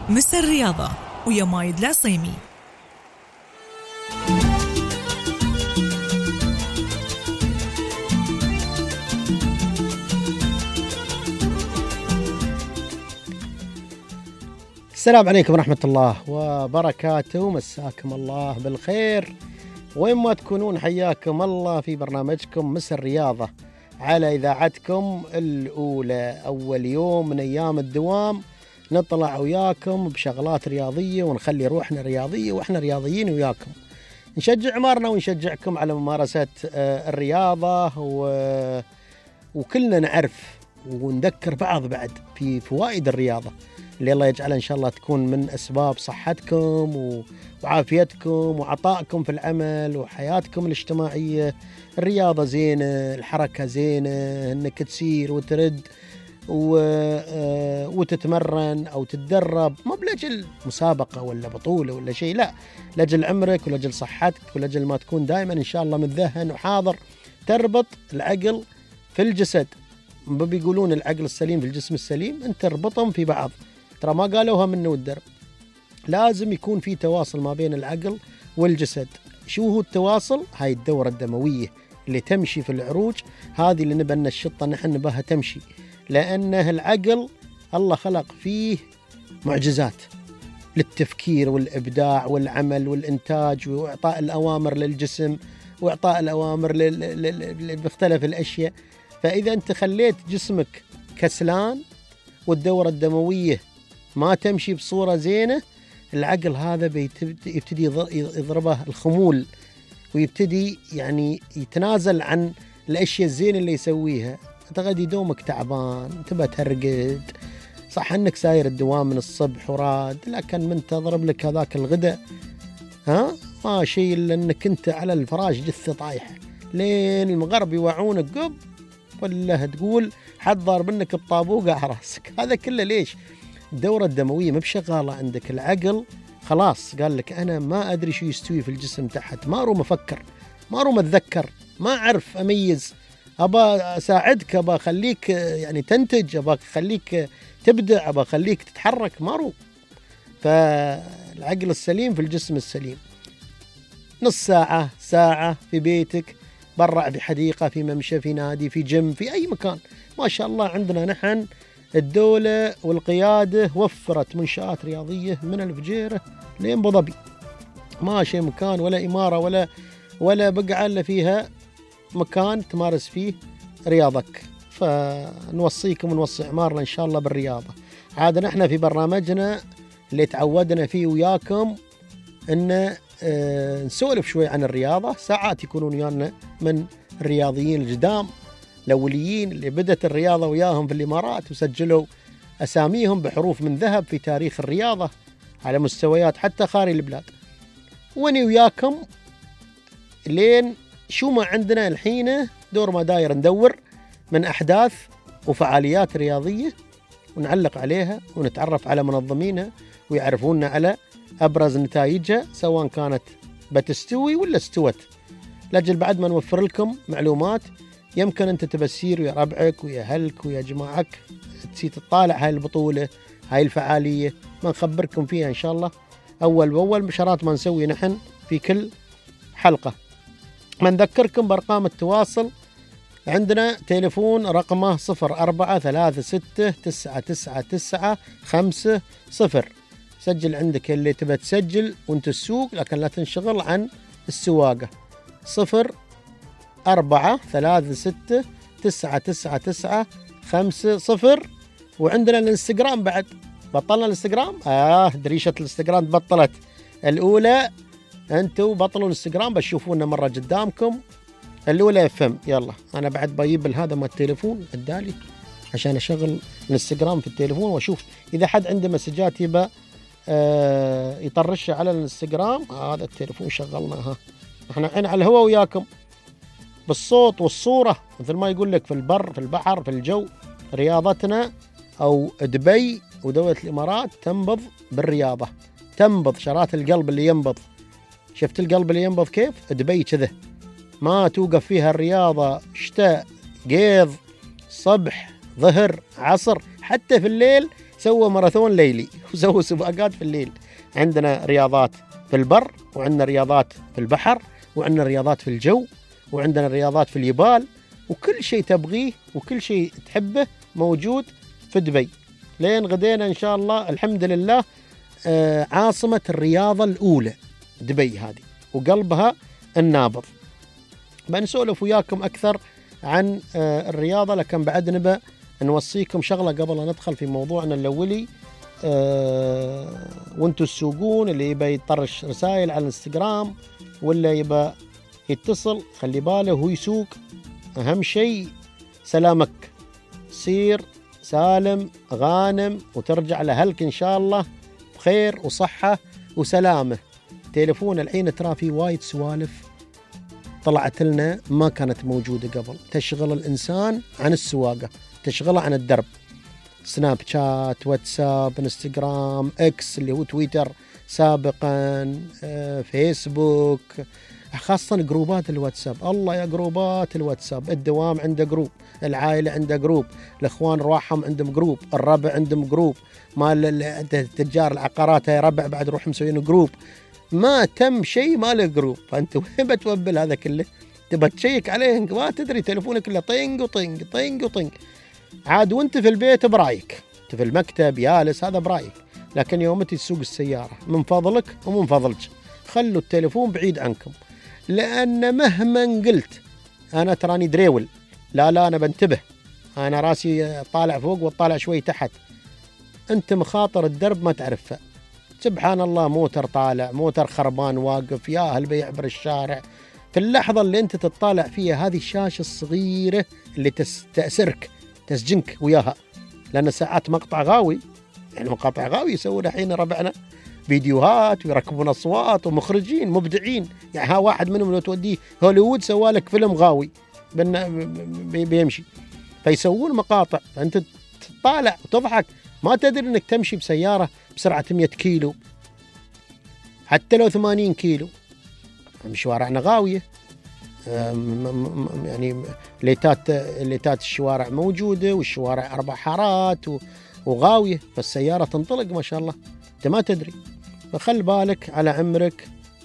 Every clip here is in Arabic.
مس الرياضة ويا مايد العصيمي. السلام عليكم ورحمة الله وبركاته، مساكم الله بالخير وين ما تكونون، حياكم الله في برنامجكم مس الرياضة على إذاعتكم الأولى. أول يوم من أيام الدوام نطلع وياكم بشغلات رياضية ونخلي روحنا رياضية وإحنا رياضيين وياكم، نشجع عمارنا ونشجعكم على ممارسة الرياضة وكلنا نعرف ونذكر بعض بعد في فوائد الرياضة اللي الله يجعلها إن شاء الله تكون من أسباب صحتكم وعافيتكم وعطائكم في العمل وحياتكم الاجتماعية. الرياضة زينة، الحركة زينة، إنك تسير وترد وتتمرن أو تتدرب، ما بلجل مسابقة ولا بطولة ولا شيء، لا، لجل عمرك ولجل صحتك ولجل ما تكون دائما إن شاء الله متذهن وحاضر. تربط العقل في الجسد، بيقولون العقل السليم في الجسم السليم، أنت تربطهم في بعض، ترى ما قالوها منه والدرب، لازم يكون في تواصل ما بين العقل والجسد. شو هو التواصل؟ هاي الدورة الدموية اللي تمشي في العروج، هذه اللي نبى الشطة نحن نباها تمشي، لأنه العقل الله خلق فيه معجزات للتفكير والإبداع والعمل والإنتاج وإعطاء الأوامر للجسم وإعطاء الأوامر لمختلف الأشياء. فإذا أنت خليت جسمك كسلان والدورة الدموية ما تمشي بصورة زينة، العقل هذا يبتدي يضربه الخمول ويبتدي يعني يتنازل عن الأشياء الزينة اللي يسويها. تغدي دومك تعبان، تبى ترقد، صح أنك ساير الدوام من الصبح وراد، لكن من تضرب لك هذاك الغداء ما شيء إلا أنك أنت على الفراش جثة طايحة لين المغرب يوعونك قب، ولا تقول حد ضارب منك بطابوق على راسك. هذا كله ليش؟ الدورة الدموية ما بشغالة عندك، العقل خلاص قال لك أنا ما أدري شو يستوي في الجسم تحت، ما أروم أفكر، ما أروم أتذكر، ما أعرف أميز، أبا أساعدك، أبا أخليك يعني تنتج، أبا أخليك تبدع، أبا أخليك تتحرك، ما أروم. فالعقل السليم في الجسم السليم. نص ساعة ساعة في بيتك، برع في حديقة، في ممشى، في نادي، في جيم، في أي مكان. ما شاء الله عندنا نحن الدولة والقيادة وفرت منشآت رياضية من الفجيرة لين أبو ظبي، ماشي مكان ولا إمارة ولا بقعة إلا فيها مكان تمارس فيه رياضك. فنوصيكم ونوصي عمارنا إن شاء الله بالرياضة. عاد نحن في برنامجنا اللي تعودنا فيه وياكم إن نسولف شوي عن الرياضة، ساعات يكونون ويانا من الرياضيين الجدام الأوليين اللي بدت الرياضة وياهم في الإمارات وسجلوا أساميهم بحروف من ذهب في تاريخ الرياضة على مستويات حتى خارج البلاد. وني وياكم لين شو ما عندنا الحين دور ما داير ندور من أحداث وفعاليات رياضية ونعلق عليها ونتعرف على منظمينها ويعرفوننا على أبرز نتائجها، سواء كانت بتستوي ولا استوت، لأجل بعد ما نوفر لكم معلومات يمكن أنت تبسير ويا ربعك ويا أهلك ويا جماعك تسي تطالع هاي البطولة، هاي الفعالية، ما نخبركم فيها إن شاء الله أول بأول بشرات ما نسوي نحن في كل حلقة. ما نذكركم بأرقام التواصل، عندنا تليفون رقمه 0436999500، سجل عندك اللي تبى تسجل وانت السوق، لكن لا تنشغل عن السواقة. 0436999500. وعندنا الانستغرام بعد، بطلنا الانستغرام، دريشة الانستغرام بطلت الأولى، أنتوا بطلوا الانستغرام بتشوفونا مرة قدامكم. الأولى FM، يلا أنا بعد بجيب هذا ما التليفون الدالي عشان أشغل الانستغرام في التليفون وأشوف إذا حد عنده مسجات يبى يطرشها على الانستغرام. هذا التليفون شغلناها، احنا على الهواء وياكم بالصوت والصورة، مثل ما يقول لك في البر في البحر في الجو. رياضتنا أو دبي ودولة الإمارات تنبض بالرياضة، تنبض شرات القلب اللي ينبض. شفت القلب اللي ينبض كيف؟ دبي كذا، ما توقف فيها الرياضة شتاء قيض صبح ظهر عصر، حتى في الليل سووا ماراثون ليلي وسووا سباقات في الليل. عندنا رياضات في البر، وعندنا رياضات في البحر، وعندنا رياضات في الجو، وعندنا رياضات في الجبال، وكل شيء تبغيه وكل شيء تحبه موجود في دبي. لين غدينا إن شاء الله الحمد لله عاصمة الرياضة الأولى دبي هذه، وقلبها النابض. بنسولف وياكم أكثر عن الرياضة، لكن بعد نبى نوصيكم شغلة قبل أن ندخل في موضوعنا الأولي. وانتوا تسوقون، اللي يبى يطرش رسائل على الانستغرام ولا يبى يتصل، خلي باله هو يسوق، أهم شيء سلامك، سير سالم غانم وترجع لأهلك إن شاء الله بخير وصحة وسلامة. تليفون الحين ترى فيه وايد سوالف طلعت لنا ما كانت موجودة قبل، تشغل الإنسان عن السواقة، تشغله عن الدرب. سناب شات، واتساب، انستغرام، اكس اللي هو تويتر سابقا، فيسبوك، خاصة جروبات الواتساب. الله يا جروبات الواتساب، الدوام عنده جروب، العائلة عنده جروب، الإخوان رواحهم عندهم جروب، الربع عندهم جروب، مال تجار العقارات يا ربع بعد روح مسوين جروب. ما تم شيء ما له جروب، فأنت وين بتوبل هذا كله؟ تبى تشيك عليه ما تدري، تليفونك كله طينج وطينج طينج وطينج. عاد وانت في البيت برايك، انت في المكتب جالس هذا برايك، لكن يوم تسوق السيارة من فضلك ومن فضلك خلوا التليفون بعيد عنكم، لأن مهما قلت أنا تراني دريول، لا أنا بنتبه، أنا راسي طالع فوق وطالع شوي تحت، أنت مخاطر الدرب ما تعرفها. سبحان الله، موتر طالع، موتر خربان واقف، يا هل بيعبر الشارع. في اللحظة اللي أنت تطالع فيها هذه الشاشة الصغيرة اللي تأسرك، تسجنك وياها، لأن ساعات مقطع غاوي، يعني مقاطع غاوي يسوون الحين ربعنا فيديوهات ويركبون أصوات ومخرجين مبدعين، يعني ها واحد منهم لو توديه هوليوود سوالك فيلم غاوي بيمشي، فيسوون مقاطع، فأنت تطالع وتضحك، ما تدري أنك تمشي بسيارة بسرعة 100 كيلو حتى لو 80 كيلو. شوارعنا غاوية، يعني ليتات الشوارع موجودة، والشوارع 4 حارات وغاوية، فالسيارة تنطلق ما شاء الله أنت ما تدري. فخل بالك على عمرك،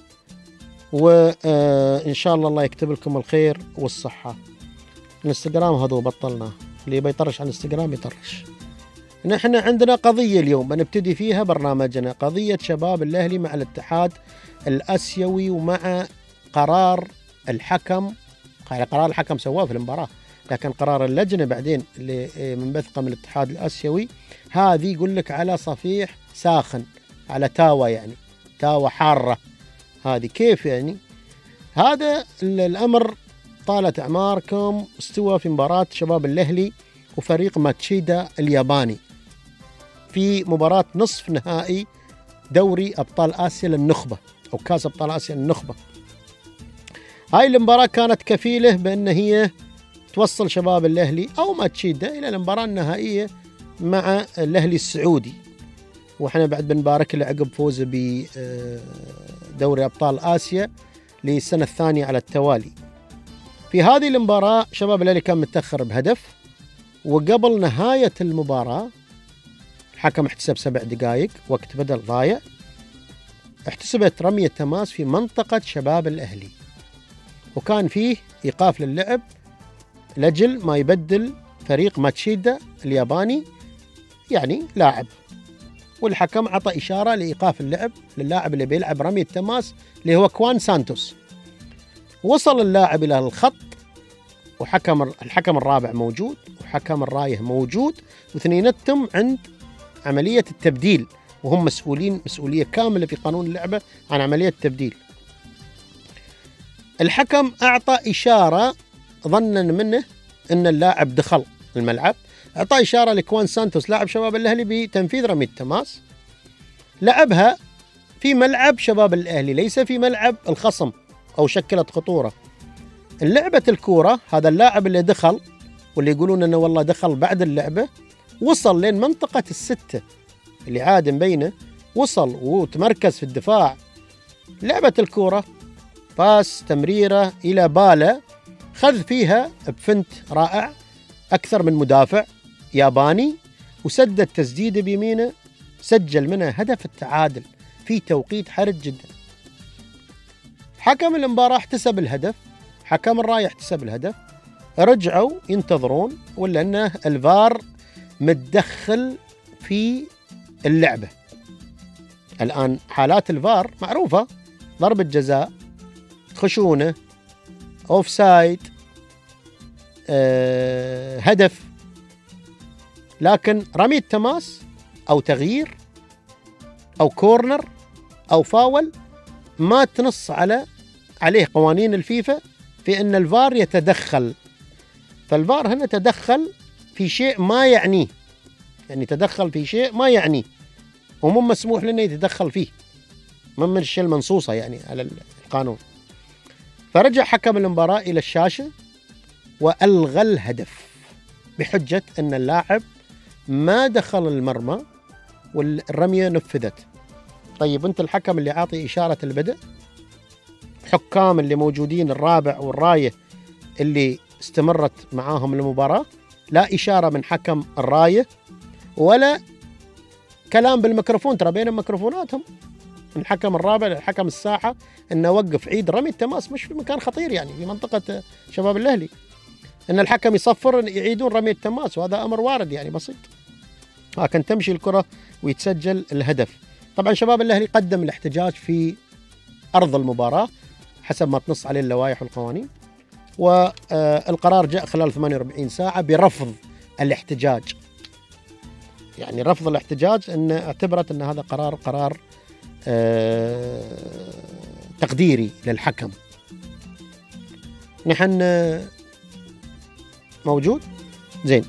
وإن شاء الله يكتب لكم الخير والصحة. الانستغرام هذا بطلناه، اللي بيطرش على الانستغرام يطرش. نحن عندنا قضية اليوم بنبتدي فيها برنامجنا، قضية شباب الأهلي مع الاتحاد الآسيوي، ومع قرار الحكم. قرار الحكم سواه في المباراة، لكن قرار اللجنة بعدين اللي منبثقة من الاتحاد الآسيوي هذه يقول لك على صفيح ساخن، على تاوى، يعني تاوى حارة. هذه كيف يعني؟ هذا الأمر طالت أعماركم استوى في مباراة شباب الأهلي وفريق ماتشيدا الياباني في مباراة نصف نهائي دوري أبطال آسيا للنخبة، أو كاس أبطال آسيا للنخبة. هاي المباراة كانت كفيلة بأن هي توصل شباب الأهلي أو ماتشيدا إلى المباراة النهائية مع الأهلي السعودي، وإحنا بعد بنبارك له عقب فوزه بدوري أبطال آسيا للسنة الثانية على التوالي. في هذه المباراة شباب الأهلي كان متأخر بهدف، وقبل نهاية المباراة الحكم احتسب 7 دقائق وقت بدل ضايع، احتسبت رمية تماس في منطقة شباب الأهلي، وكان فيه إيقاف للعب لأجل ما يبدل فريق ماتشيدا الياباني يعني لاعب، والحكم عطى إشارة لإيقاف اللعب للاعب اللي بيلعب رمية تماس اللي هو كوان سانتوس. وصل اللاعب إلى الخط، الحكم الرابع موجود وحكم الرايه موجود، واثنينتهم عند عملية التبديل، وهم مسؤولين مسؤولية كاملة في قانون اللعبة عن عملية التبديل. الحكم أعطى إشارة ظنا منه أن اللاعب دخل الملعب، أعطى إشارة لكوان سانتوس لاعب شباب الأهلي بتنفيذ رمية تماس، لعبها في ملعب شباب الأهلي ليس في ملعب الخصم أو شكلت خطورة. اللعبة الكورة هذا اللاعب اللي دخل واللي يقولون أنه والله دخل بعد اللعبة وصل لين منطقة الستة اللي عاد بينه، وصل وتمركز في الدفاع. لعبة الكورة باس تمريرة إلى بالا، خذ فيها بفنت رائع أكثر من مدافع ياباني، وسدد تسديده بيمينه، سجل منها هدف التعادل في توقيت حرج جدا. حكم المباراة احتسب الهدف، حكم الراية احتسب الهدف، رجعوا ينتظرون ولا أنه الفار متدخل في اللعبة. الآن حالات الفار معروفة، ضربة جزاء، خشونة، أوفسايد، هدف. لكن رمي التماس أو تغيير أو كورنر أو فاول ما تنص عليه قوانين الفيفا في أن الفار يتدخل. فالفار هنا تدخل في شيء ما يعنيه، يعني تدخل في شيء ما يعنيه ومو مسموح لنا يتدخل فيه، من الشيء المنصوصة يعني على القانون. فرجع حكم المباراة إلى الشاشة وألغى الهدف بحجة أن اللاعب ما دخل المرمى والرمية نفذت. طيب أنت الحكم اللي عاطي إشارة البدء، حكام اللي موجودين الرابع والراية اللي استمرت معاهم المباراة، لا إشارة من حكم الراية ولا كلام بالميكروفون، ترى بين ميكروفوناتهم من الحكم الرابع للحكم الساحة أنه وقف عيد رمي التماس، مش في مكان خطير يعني في منطقة شباب الأهلي، أن الحكم يصفر يعيدون رمي التماس، وهذا أمر وارد يعني بسيط، لكن تمشي الكرة ويتسجل الهدف. طبعا شباب الأهلي قدم الاحتجاج في أرض المباراة حسب ما تنص عليه اللوائح والقوانين، والقرار جاء خلال 48 ساعة برفض الاحتجاج. يعني رفض الاحتجاج أن اعتبرت أن هذا قرار تقديري للحكم. نحن موجود زين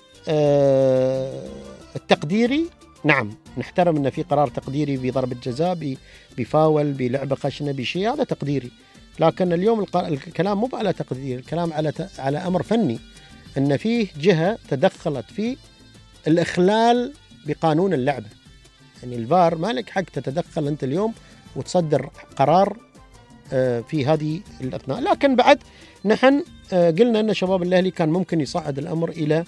التقديري، نعم نحترم أن في قرار تقديري بضربة جزاء، بفاول، بلعبة خشنة، بشيء، هذا تقديري. لكن اليوم الكلام مو على تقدير، الكلام على أمر فني، أن فيه جهة تدخلت في الإخلال بقانون اللعبة. يعني الفار ما لك حق تتدخل أنت اليوم وتصدر قرار في هذه الأثناء. لكن بعد نحن قلنا أن شباب الأهلي كان ممكن يصعد الأمر إلى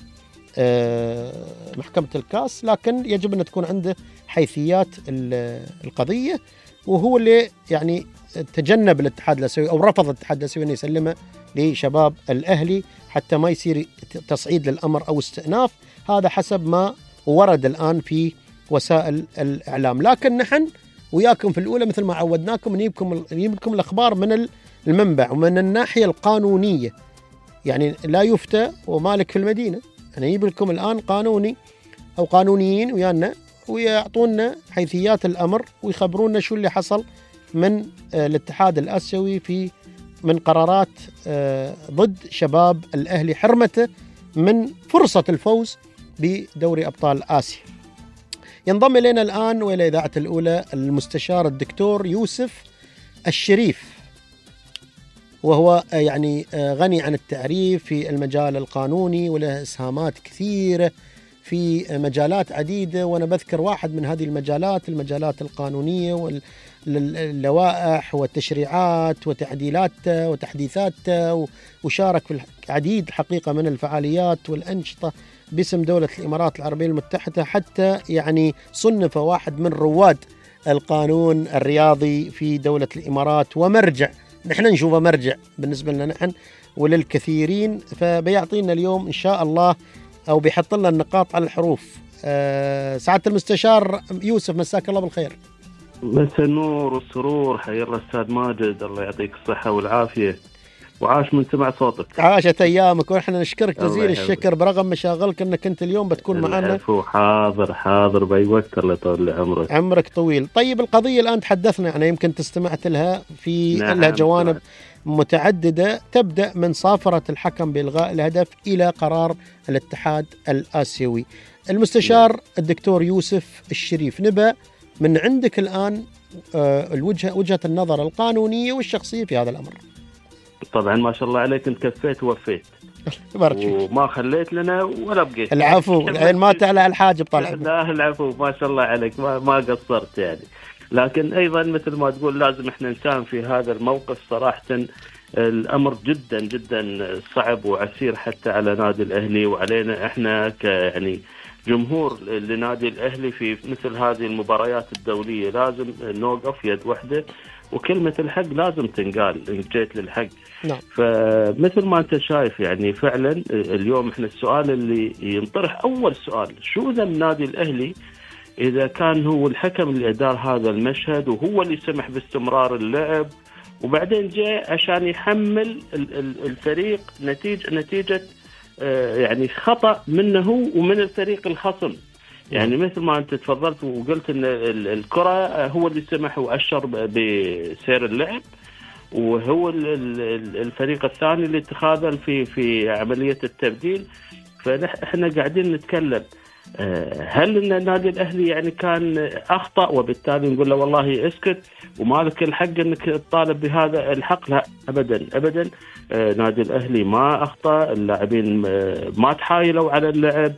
محكمة الكاس، لكن يجب أن تكون عنده حيثيات القضية، وهو اللي يعني تجنب الاتحاد الآسيوي أو رفض الاتحاد الآسيوي أن يسلمه لشباب الأهلي حتى ما يصير تصعيد للأمر أو استئناف. هذا حسب ما ورد الآن في وسائل الإعلام. لكن نحن وياكم في الأولى مثل ما عودناكم نجيب لكم الأخبار من المنبع ومن الناحية القانونية، يعني لا يفتى ومالك في المدينة. أنا أجيب لكم الآن قانوني أو قانونيين ويانا ويعطونا حيثيات الأمر ويخبرونا شو اللي حصل من الاتحاد الآسيوي من قرارات ضد شباب الأهلي حرمته من فرصة الفوز بدوري أبطال آسيا. ينضم إلينا الآن وإلى إذاعة الأولى المستشار الدكتور يوسف الشريف، وهو يعني غني عن التعريف في المجال القانوني وله إسهامات كثيرة في مجالات عديدة، وأنا بذكر واحد من هذه المجالات القانونية واللوائح والتشريعات وتعديلاتها وتحديثاتها، وشارك في العديد الحقيقة من الفعاليات والأنشطة باسم دولة الإمارات العربية المتحدة، حتى يعني صنف واحد من رواد القانون الرياضي في دولة الإمارات ومرجع، نحن نشوفه مرجع بالنسبة لنا نحن وللكثيرين. فبيعطينا اليوم إن شاء الله أو بيحط لنا النقاط على الحروف. سعادة المستشار يوسف، مساك الله بالخير. مساء النور والسرور، حيا الله أستاذ ماجد، الله يعطيك الصحة والعافية، وعاش من سمع صوتك. عاشت أيامك، ونحن نشكرك جزيل الشكر برغم مشاغلك أنك أنت اليوم بتكون معنا. حاضر بأي وقت، الله يطول عمرك. عمرك طويل. طيب القضية الآن تحدثنا عنها، يمكن تستمعت لها لها جوانب متعددة، تبدأ من صافرة الحكم بإلغاء الهدف إلى قرار الاتحاد الآسيوي. المستشار الدكتور يوسف الشريف، نبأ من عندك الآن وجهة النظر القانونية والشخصية في هذا الأمر. طبعا ما شاء الله عليك، انت كفيت ووفيت وما خليت لنا ولا بقيت. العفو، العين ما تعلى على الحاجب طالع. لا العفو، ما شاء الله عليك، ما قصرت يعني. لكن ايضا مثل ما تقول لازم احنا نساهم في هذا الموقف. صراحة الامر جدا جدا صعب وعسير حتى على نادي الاهلي وعلينا احنا يعني جمهور لنادي الأهلي في مثل هذه المباريات الدولية لازم نوقف يد وحدة، وكلمة الحق لازم تنقال إن جيت للحق. نعم. فمثل ما أنت شايف يعني فعلا اليوم إحنا السؤال اللي ينطرح أول سؤال، شو ذنب نادي الأهلي إذا كان هو الحكم اللي أدار هذا المشهد وهو اللي سمح باستمرار اللعب، وبعدين جاء عشان يحمل الفريق نتيجة يعني خطأ منه ومن الفريق الخصم. يعني مثل ما أنت تفضلت وقلت أن الكرة هو اللي سمح وأشر بسير اللعب، وهو الفريق الثاني اللي تخاذل في عملية التبديل. فإحنا قاعدين نتكلم هل ان النادي الاهلي يعني كان اخطا وبالتالي نقول له والله اسكت ومالك الحق انك تطالب بهذا الحق؟ لا ابدا ابدا. نادي الاهلي ما اخطا، اللاعبين ما تحايلوا على اللعب.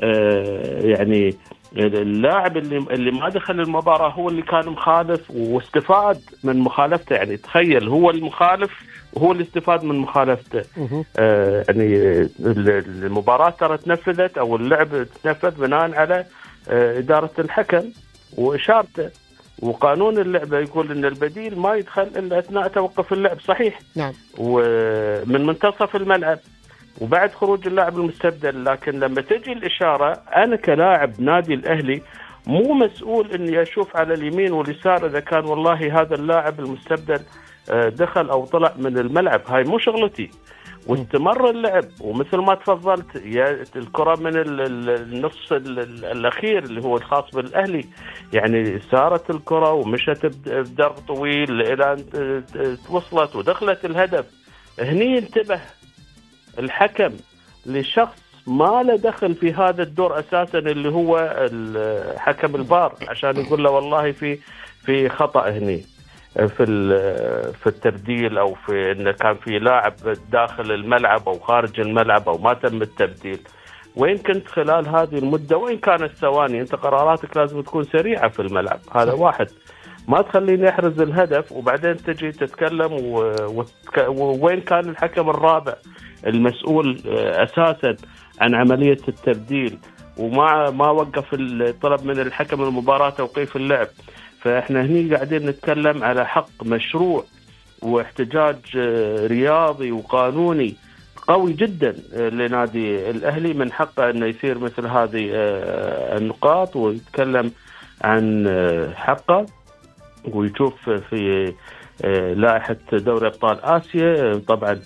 يعني اللاعب اللي ما دخل المباراه هو اللي كان مخالف واستفاد من مخالفته. يعني تخيل هو المخالف وهو اللي استفاد من مخالفته. يعني المباراة ترى تنفذت أو اللعب تنفذ بناء على إدارة الحكم وإشارته، وقانون اللعبة يقول إن البديل ما يدخل إلا أثناء توقف اللعب. صحيح. نعم. ومن منتصف الملعب وبعد خروج اللاعب المستبدل. لكن لما تجي الإشارة، أنا كلاعب نادي الأهلي مو مسؤول إني أشوف على اليمين واليسار إذا كان والله هذا اللاعب المستبدل دخل أو طلع من الملعب. هاي مو شغلتي. واستمر اللعب، ومثل ما تفضلت الكرة من النص الأخير اللي هو الخاص بالأهلي، يعني سارت الكرة ومشت بدرب طويل إلى أن وصلت ودخلت الهدف. هني انتبه الحكم لشخص ما له دخل في هذا الدور أساسا اللي هو حكم الفار، عشان يقول له والله في خطأ هني في التبديل، او في انه كان في لاعب داخل الملعب او خارج الملعب او ما تم التبديل. وين كنت خلال هذه المدة؟ وين كانت ثواني؟ انت قراراتك لازم تكون سريعة في الملعب. هذا واحد. ما تخليني احرز الهدف وبعدين تجي تتكلم وين كان الحكم الرابع المسؤول اساسا عن عملية التبديل، وما وقف الطلب من الحكم المباراة توقيف اللعب. فإحنا هني قاعدين نتكلم على حق مشروع واحتجاج رياضي وقانوني قوي جدا لنادي الأهلي. من حقه أنه يصير مثل هذه النقاط ويتكلم عن حقه ويشوف في لائحة دوري أبطال آسيا طبعا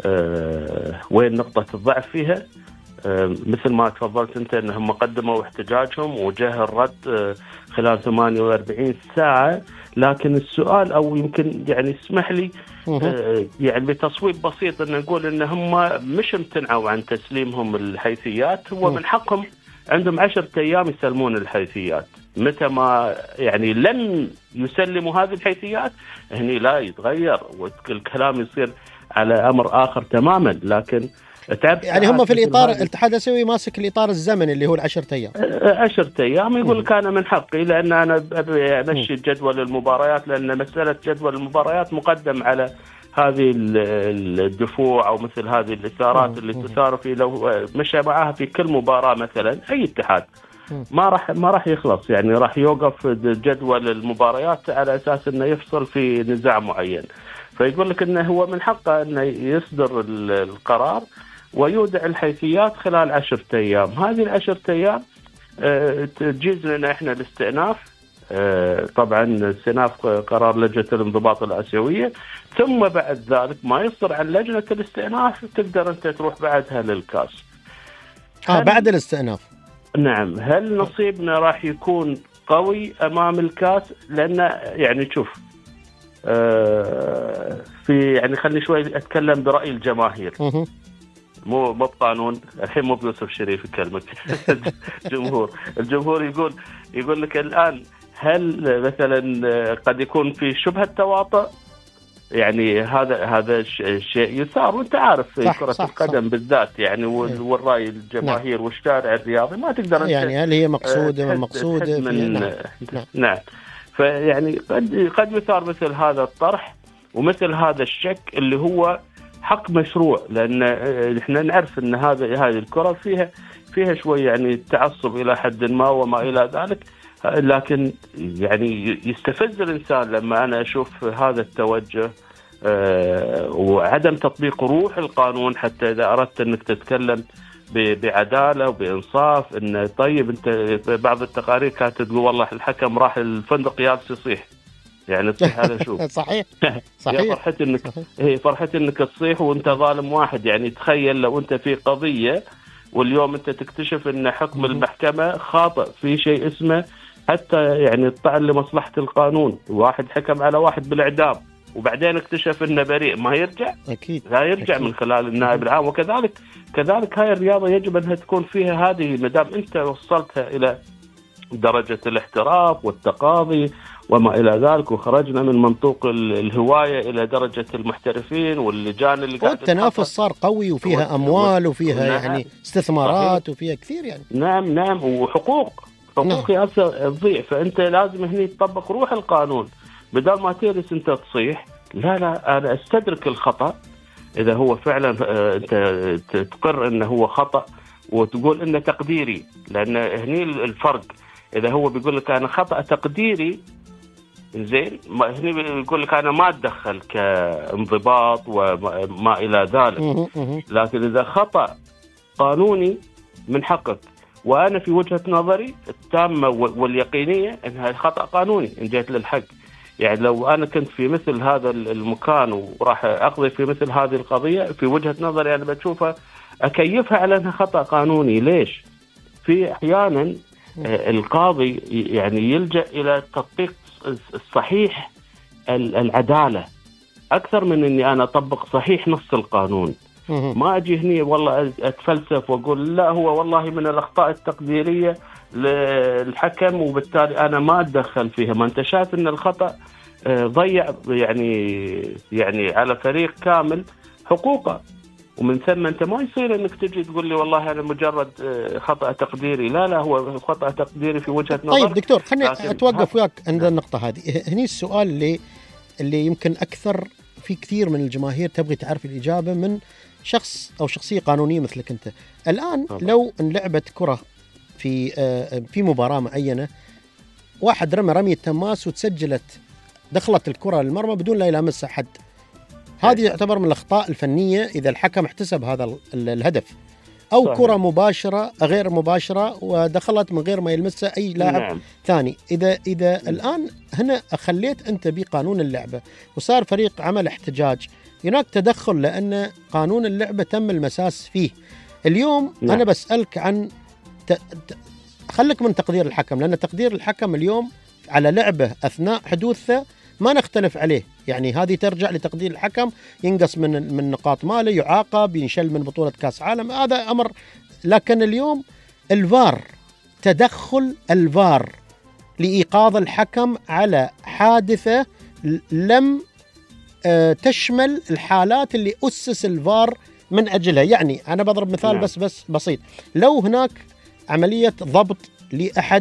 وين نقطة الضعف فيها. مثل ما تفضلت أنت أنهم قدموا احتجاجهم وجه الرد خلال 48 ساعة. لكن السؤال أو يمكن يعني اسمح لي يعني بتصويب بسيط أن نقول أنهم مش امتنعوا عن تسليمهم الحيثيات. هو من حقهم، عندهم 10 أيام يسلمون الحيثيات. متى ما يعني لن يسلموا هذه الحيثيات هني لا يتغير والكلام يصير على أمر آخر تماما. لكن يعني هم في الإطار الاتحاد الآسيوي ماسك الإطار الزمني اللي هو 10 أيام. 10 أيام يقول كان من حقي لأن أنا أبي أمشي جدول المباريات، لأن مسألة جدول المباريات مقدم على هذه الدفوع أو مثل هذه الإثارات اللي تثار في لو مشى معها في كل مباراة مثلا أي اتحاد ما راح يخلص. يعني راح يوقف جدول المباريات على أساس أنه يفصل في نزاع معين. فيقول لك أنه هو من حقه أنه يصدر القرار ويودع الحيثيات خلال 10 أيام. هذه 10 أيام تجيز لنا إحنا الاستئناف. طبعا استئناف قرار لجنة الانضباط الآسيوية، ثم بعد ذلك ما يصدر عن لجنة الاستئناف تقدر أنت تروح بعدها للكاس. بعد الاستئناف. نعم. هل نصيبنا راح يكون قوي أمام الكاس؟ لأن يعني شوف في يعني خلي شوي أتكلم برأي الجماهير مو بقانون. الحين مو بيوسف شريف يكلمك. الجمهور يقول لك الآن هل مثلا قد يكون في شبهة تواطؤ؟ يعني هذا شيء يثار، وانت عارف في كرة القدم بالذات يعني والرأي الجماهير والشارع الرياضي ما تقدر يعني هل هي مقصودة نعم. فيعني قد يثار مثل هذا الطرح ومثل هذا الشك اللي هو حق مشروع، لأن إحنا نعرف أن هذه الكرة فيها شوي يعني تعصب إلى حد ما وما إلى ذلك، لكن يعني يستفز الإنسان لما أنا أشوف هذا التوجه وعدم تطبيق روح القانون. حتى إذا أردت أنك تتكلم بعدالة وبإنصاف، إن طيب أنت بعض التقارير كانت تقول والله الحكم راح الفندق جالس يصيح، يعني تصيح على شو؟ صحيح. فرحت إنك تصيح وأنت ظالم واحد. يعني تخيل لو أنت في قضية واليوم أنت تكتشف إن حكم المحكمة خاطئ في شيء اسمه حتى يعني الطعن لمصلحة القانون، واحد حكم على واحد بالإعدام وبعدين اكتشف انه بريء، ما يرجع؟ اكيد لا يرجع أكيد. من خلال النائب العام. وكذلك هاي الرياضه يجب انها تكون فيها هذه، ما دام انت وصلتها الى درجه الاحتراف والتقاضي وما الى ذلك، وخرجنا من منطوق الهوايه الى درجه المحترفين واللجان اللي قاعده والتنافس صار قوي وفيها اموال وفيها يعني استثمارات صحيح. وفيها كثير يعني نعم وحقوق ياسر تضيع. فانت لازم هني تطبق روح القانون، بدل ما تجلس انت تصيح. لا انا استدرك الخطأ اذا هو فعلا انت تقر انه هو خطأ وتقول انه تقديري، لان هني الفرق. اذا هو بيقول لك انا خطأ تقديري زين، هني بيقول لك انا ما اتدخل كانضباط وما الى ذلك. لكن اذا خطأ قانوني من حقك، وانا في وجهة نظري التامة واليقينية انها خطأ قانوني ان جيت للحق. يعني لو أنا كنت في مثل هذا المكان وراح أقضي في مثل هذه القضية، في وجهة نظري أنا بشوفها أكيفها على أنها خطأ قانوني. ليش؟ في أحيانا القاضي يعني يلجأ إلى تطبيق الصحيح العدالة أكثر من أني أنا أطبق صحيح نص القانون. ما أجي هني والله أتفلسف وأقول لا هو والله من الأخطاء التقديرية للحكم وبالتالي أنا ما أتدخل فيها. ما أنت شايف أن الخطأ ضيع يعني على فريق كامل حقوقه، ومن ثم أنت ما يصير أنك تجي تقول لي والله أنا مجرد خطأ تقديري. لا هو خطأ تقديري في وجهة نظر. طيب دكتور خليني أتوقف وياك عند النقطة هذه. هني السؤال اللي يمكن أكثر في كثير من الجماهير تبغي تعرف الإجابة من شخص أو شخصية قانونية مثلك أنت. الآن لو انلعبت كرة في مباراة معينة، واحد رمى رمية تماس وتسجلت دخلت الكرة للمرمى بدون لا يلامسها حد، هذه يعتبر من الأخطاء الفنية إذا الحكم احتسب هذا الهدف. أو صحيح. كرة مباشرة غير مباشرة ودخلت من غير ما يلمسها أي لاعب ثاني. إذا الآن هنا خليت أنت بقانون اللعبة وصار فريق عمل احتجاج، هناك تدخل لأن قانون اللعبة تم المساس فيه. اليوم أنا بسألك عن خلك من تقدير الحكم، لأن تقدير الحكم اليوم على لعبة أثناء حدوثها ما نختلف عليه. يعني هذه ترجع لتقدير الحكم، ينقص من نقاط ماله، يعاقب، ينشل من بطولة كاس عالم، هذا أمر. لكن اليوم الفار، تدخل الفار لإيقاظ الحكم على حادثة لم تشمل الحالات اللي أسس الفار من أجلها. يعني أنا بضرب مثال بس بسيط. لو هناك عملية ضبط لأحد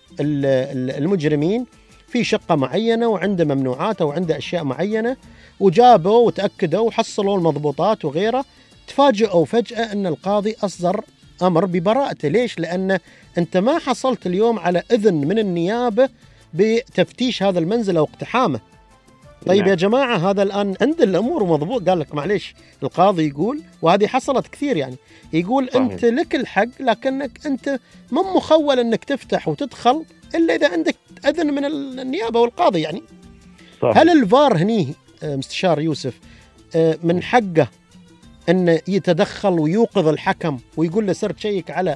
المجرمين في شقة معينة وعنده ممنوعات أو عنده أشياء معينة، وجابوا وتأكدوا وحصلوا المضبوطات وغيره، تفاجئوا فجأة أن القاضي أصدر أمر ببراءته. ليش؟ لأن أنت ما حصلت اليوم على إذن من النيابة بتفتيش هذا المنزل أو اقتحامه. طيب يا جماعة، هذا الآن عند الأمور مضبوط. قال لك معليش، القاضي يقول، وهذه حصلت كثير، يعني يقول أنت لك الحق لكنك أنت من مخول أنك تفتح وتدخل إلا إذا عندك أذن من النيابة والقاضي. يعني صحيح. هل الفار هني مستشار يوسف من حقه أن يتدخل ويوقظ الحكم ويقول له سر تشيك على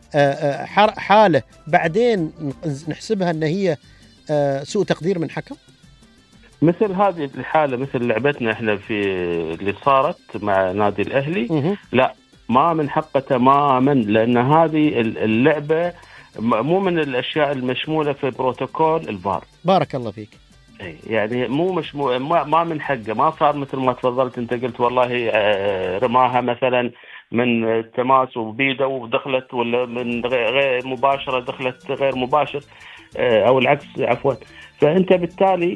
حالة بعدين نحسبها أن هي سوء تقدير من حكم؟ مثل هذه الحالة، مثل لعبتنا احنا في اللي صارت مع نادي الأهلي، لا ما من حقه تماما، لأن هذه اللعبة مو من الأشياء المشمولة في بروتوكول الفار. بارك الله فيك. يعني مو مشمول، ما من حقه. ما صار مثل ما تفضلت انت قلت والله رماها مثلا من تماس وبيده ودخلت، ولا من غير مباشرة دخلت غير مباشر، او العكس عفوا. فانت بالتالي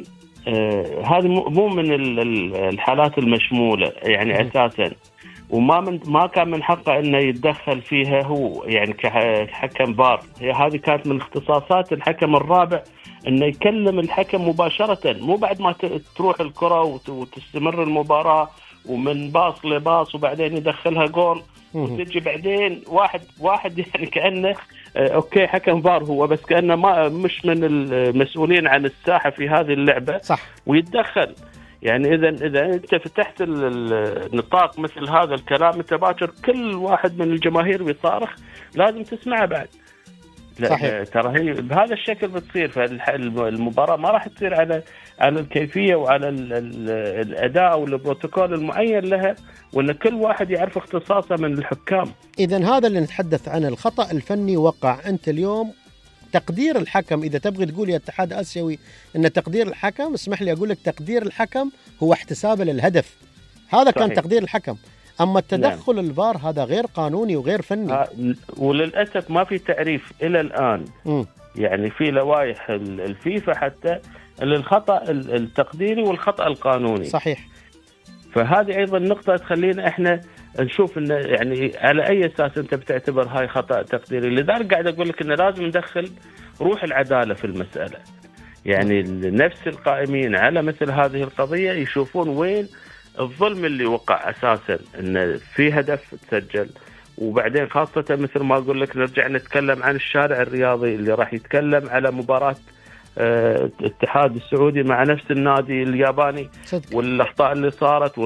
هذه مو من الحالات المشمولة يعني أساسا، ما كان من حقه انه يتدخل فيها هو يعني كحكم فار. هذه كانت من اختصاصات الحكم الرابع انه يكلم الحكم مباشرة، مو بعد ما تروح الكرة وتستمر المباراة ومن باص لباص وبعدين يدخلها جول وتجي بعدين واحد يعني كأنه اوكي حكم فار هو، بس كأنه مش من المسؤولين عن الساحة في هذه اللعبة. صح. ويتدخل. يعني إذا أنت فتحت النطاق مثل هذا الكلام، أنت باكر كل واحد من الجماهير بيصارخ لازم تسمعه بعد. لا ترى هي بهذا الشكل بتصير، فالمباراة ما راح تصير على الكيفية وعلى الأداء والبروتوكول المعين لها، وأن كل واحد يعرف اختصاصه من الحكام. إذن هذا اللي نتحدث عنه، الخطأ الفني وقع. أنت اليوم تقدير الحكم، إذا تبغي تقول يا اتحاد آسيوي أن تقدير الحكم، اسمح لي أقول لك تقدير الحكم هو احتسابه للهدف. هذا صحيح. كان تقدير الحكم. أما التدخل الفار هذا غير قانوني وغير فني. وللأسف ما في تعريف إلى الآن. يعني في لوائح الفيفا حتى للخطأ التقديري والخطأ القانوني. صحيح. فهذه أيضا نقطة تخلينا إحنا نشوف إنه يعني على أي أساس أنت بتعتبر هاي خطأ تقديري. لذلك قاعد أقول لك إنه لازم ندخل روح العدالة في المسألة. يعني نفس القائمين على مثل هذه القضية يشوفون وين الظلم اللي وقع أساسا، إنه في هدف تسجل، وبعدين خاصة مثل ما أقول لك نرجع نتكلم عن الشارع الرياضي اللي راح يتكلم على مباراة الاتحاد السعودي مع نفس النادي الياباني صدق. والأخطاء اللي صارت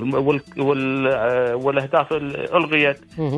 والأهداف اللي ألغيت.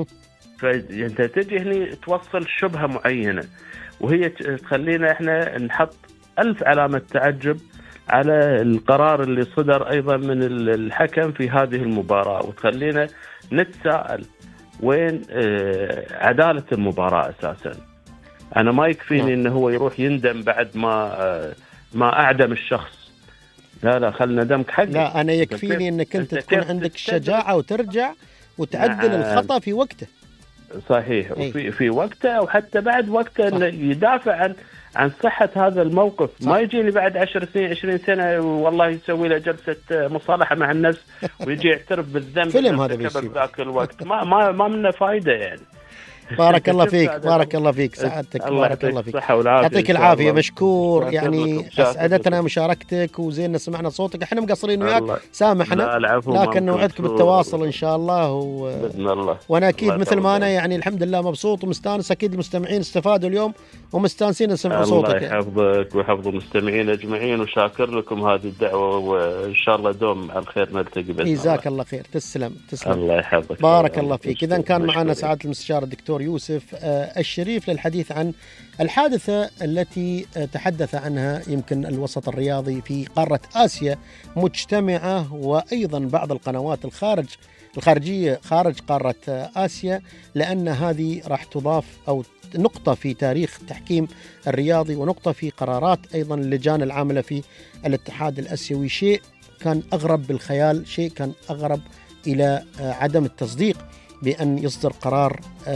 فأنت تجي هني توصل شبهة معينة، وهي تخلينا إحنا نحط 1000 علامة تعجب على القرار اللي صدر أيضا من الحكم في هذه المباراة، وتخلينا نتساءل وين عدالة المباراة أساسا. أنا ما يكفيني إنه هو يروح يندم بعد ما أعدم الشخص. لا خلنا دمك حق. لا أنا يكفيني إنك أنت تكون عندك الشجاعة وترجع وتعدل الخطأ في وقته. صحيح. وفي وقته، وحتى بعد وقته إنه يدافع عن صحة هذا الموقف. صح. ما يجيني بعد 10 سنين 20 سنة والله يسوي له جلسة مصالحة مع النفس ويجي يعترف بالذنب فيلم هذا بيصير ذاك الوقت. ما منه فايدة يعني. بارك الله فيك، بارك الله فيك، سعادتك، بارك الله فيك، يعطيك العافية، مشكور. يعني أسعدتنا مشاركتك وزين سمعنا صوتك. احنا مقصرين وياك، سامحنا، لكن نوعدك بالتواصل إن شاء الله بإذن الله. وأنا أكيد مثل ما أنا يعني الحمد لله مبسوط ومستانس، أكيد المستمعين استفادوا اليوم ومستانسين نسمع صوتك. الله يحفظك ويحفظ المستمعين أجمعين، وشاكر لكم هذه الدعوة، وإن شاء الله دوم على الخير نلتقي بإذن الله. جزاك الله خير. تسلم. الله يحفظك. بارك الله فيك. إذا كان معنا سعادة المستشار الدكتور يوسف الشريف للحديث عن الحادثة التي تحدث عنها يمكن الوسط الرياضي في قارة آسيا مجتمعة، وأيضا بعض القنوات الخارجية خارج قارة آسيا، لأن هذه راح تضاف أو نقطة في تاريخ التحكيم الرياضي ونقطة في قرارات أيضا اللجان العاملة في الاتحاد الآسيوي. شيء كان أغرب بالخيال، شيء كان أغرب إلى عدم التصديق بأن يصدر قرار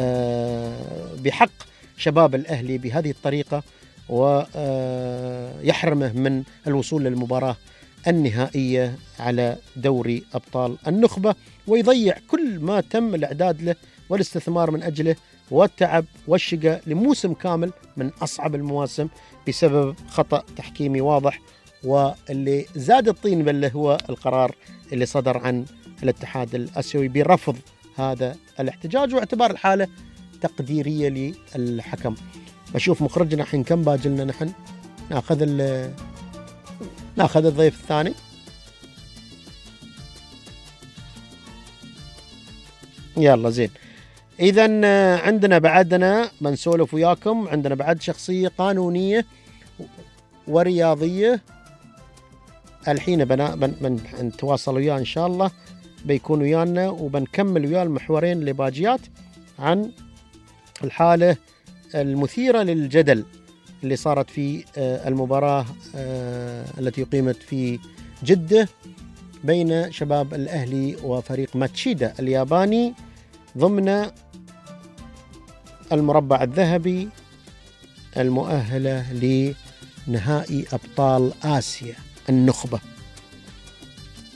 بحق شباب الأهلي بهذه الطريقة ويحرمه من الوصول للمباراة النهائية على دوري أبطال النخبة، ويضيع كل ما تم الإعداد له والاستثمار من أجله والتعب والشقة لموسم كامل من أصعب المواسم بسبب خطأ تحكيمي واضح. واللي زاد الطين بله هو القرار اللي صدر عن الاتحاد الآسيوي برفض هذا الاحتجاج واعتبار الحالة تقديرية للحكم. بشوف مخرجنا حين كم باجلنا نحن ناخذ الضيف الثاني. يلا زين. إذن عندنا بعدنا بنسولف وياكم، عندنا بعد شخصية قانونية ورياضية الحين بنتواصل وياه إن شاء الله، بيكون ويانا وبنكمل وياه المحورين اللي باجيات عن الحالة المثيرة للجدل اللي صارت في المباراة التي أقيمت في جدة بين شباب الأهلي وفريق ماتشيدا الياباني ضمن المربع الذهبي المؤهلة لنهائي أبطال آسيا النخبة.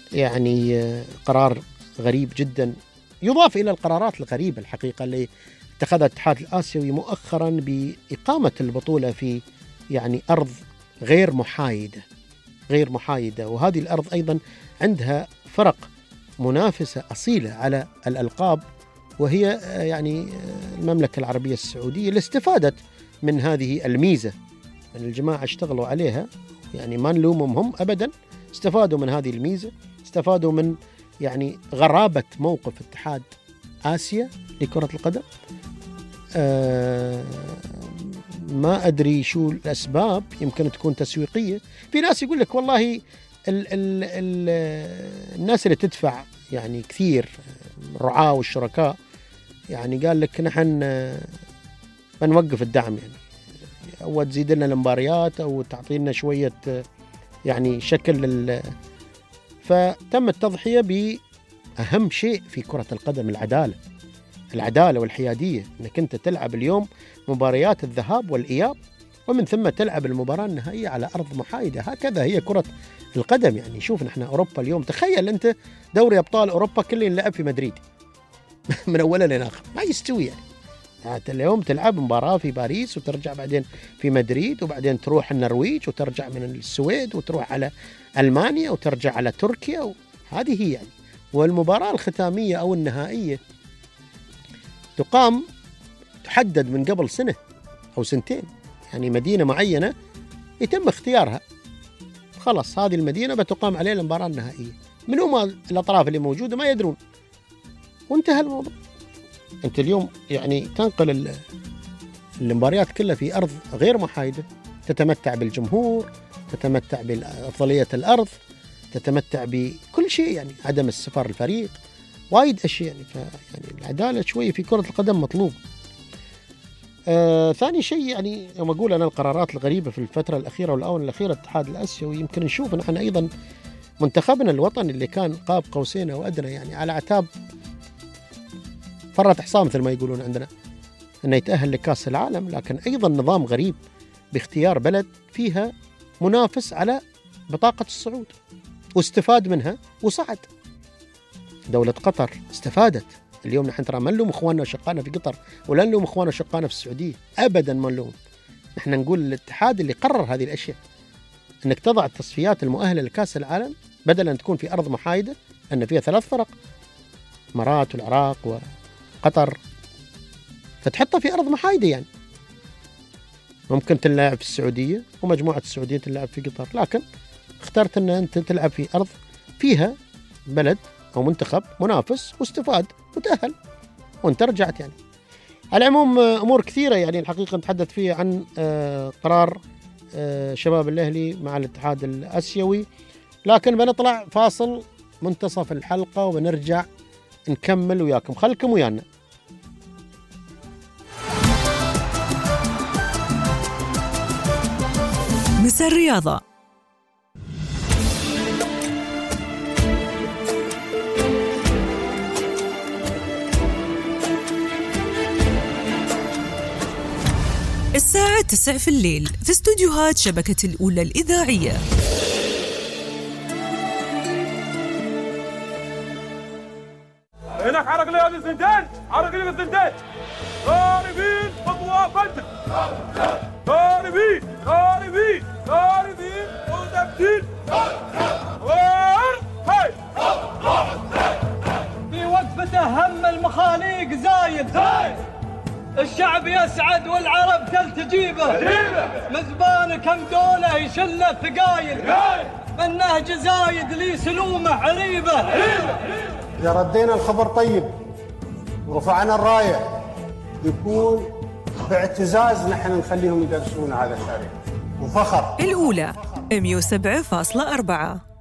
يعني قرار غريب جدا، يضاف إلى القرارات الغريبة الحقيقة اللي اتخذها الاتحاد الآسيوي مؤخرا بإقامة البطولة في يعني أرض غير محايدة. وهذه الأرض أيضا عندها فرق منافسة أصيلة على الألقاب، وهي يعني المملكة العربية السعودية اللي استفادت من هذه الميزة. يعني الجماعة اشتغلوا عليها، يعني ما نلومهم هم أبدا، استفادوا من هذه الميزة، استفادوا من يعني غرابة موقف اتحاد آسيا لكرة القدم. ما أدري شو الأسباب، يمكن تكون تسويقية. في ناس يقول لك والله الناس اللي تدفع يعني كثير، الرعاة والشركاء، يعني قال لك نحن بنوقف الدعم، يعني أو تزيد لنا المباريات أو تعطينا شوية يعني شكل فتم التضحية بأهم شيء في كرة القدم، العدالة والحيادية، أنك أنت تلعب اليوم مباريات الذهاب والإياب، ومن ثم تلعب المباراة النهائية على أرض محايدة. هكذا هي كرة القدم. يعني شوف نحن أوروبا اليوم، تخيل أنت دوري أبطال أوروبا كله ينلعب في مدريد من أوله لآخر، ما يستوي. يعني اليوم تلعب مباراة في باريس وترجع بعدين في مدريد، وبعدين تروح النرويج وترجع من السويد وتروح على ألمانيا وترجع على تركيا، هذه هي يعني. والمباراة الختامية أو النهائية تحدد من قبل سنة أو سنتين، يعني مدينة معينة يتم اختيارها، خلاص هذه المدينة بتقام عليها المباراة النهائية، من هم الأطراف اللي موجودة ما يدرون، وانتهى الموضوع. أنت اليوم يعني تنقل المباريات كلها في أرض غير محايدة، تتمتع بالجمهور، تتمتع بأفضلية الأرض، تتمتع بكل شيء، يعني عدم السفر الفريق، وايد أشياء. يعني العدالة شوية في كرة القدم مطلوب. ثاني شيء، يعني يوم أقول أنا القرارات الغريبة في الفترة الأخيرة والآونة الأخيرة الاتحاد الآسيوي، يمكن نشوف نحن أيضا منتخبنا الوطني اللي كان قاب قوسين أو أدنى، يعني على عتاب فرة حصان مثل ما يقولون عندنا، أنه يتأهل لكأس العالم، لكن أيضا نظام غريب باختيار بلد فيها منافس على بطاقة الصعود، واستفاد منها وصعد. دولة قطر استفادت. اليوم نحن ترى ما نلوم اخواننا وشقائنا في قطر، ولا نلوم اخواننا وشقائنا في السعوديه، ابدا ما نلوم. نحن نقول الاتحاد اللي قرر هذه الاشياء، انك تضع التصفيات المؤهله لكاس العالم بدل ان تكون في ارض محايده، ان فيها 3 فرق، الامارات والعراق وقطر، فتحطها في ارض محايده. يعني ممكن تلعب في السعوديه ومجموعه السعوديه تلعب في قطر، لكن اخترت ان انت تلعب في ارض فيها بلد أو منتخب منافس، واستفاد وتأهل، وانت رجعت. يعني على العموم أمور كثيرة يعني الحقيقة نتحدث فيها عن قرار شباب الأهلي مع الاتحاد الآسيوي، لكن بنطلع فاصل منتصف الحلقة وبنرجع نكمل وياكم، خلكم ويانا. مساء الرياضة. الساعة 9 في الليل في استوديوهات شبكة الأولى الإذاعية. هناك عرق لي هذه الثنتين، عرق لي الثنتين، ضاربين خطوة بدل، ضاربين وتبديل، هاي في وقفته هم المخاليق زايد، الشعب يسعد والعرب تلتجيبه، مزبان كم دولة يشله ثقايل، بالنهج زايد لي سلومه عريبه. إذا ردينا الخبر طيب ورفعنا الراية، يكون باعتزاز نحن نخليهم يدرسون هذا التاريخ وفخر. الأولى 107.4.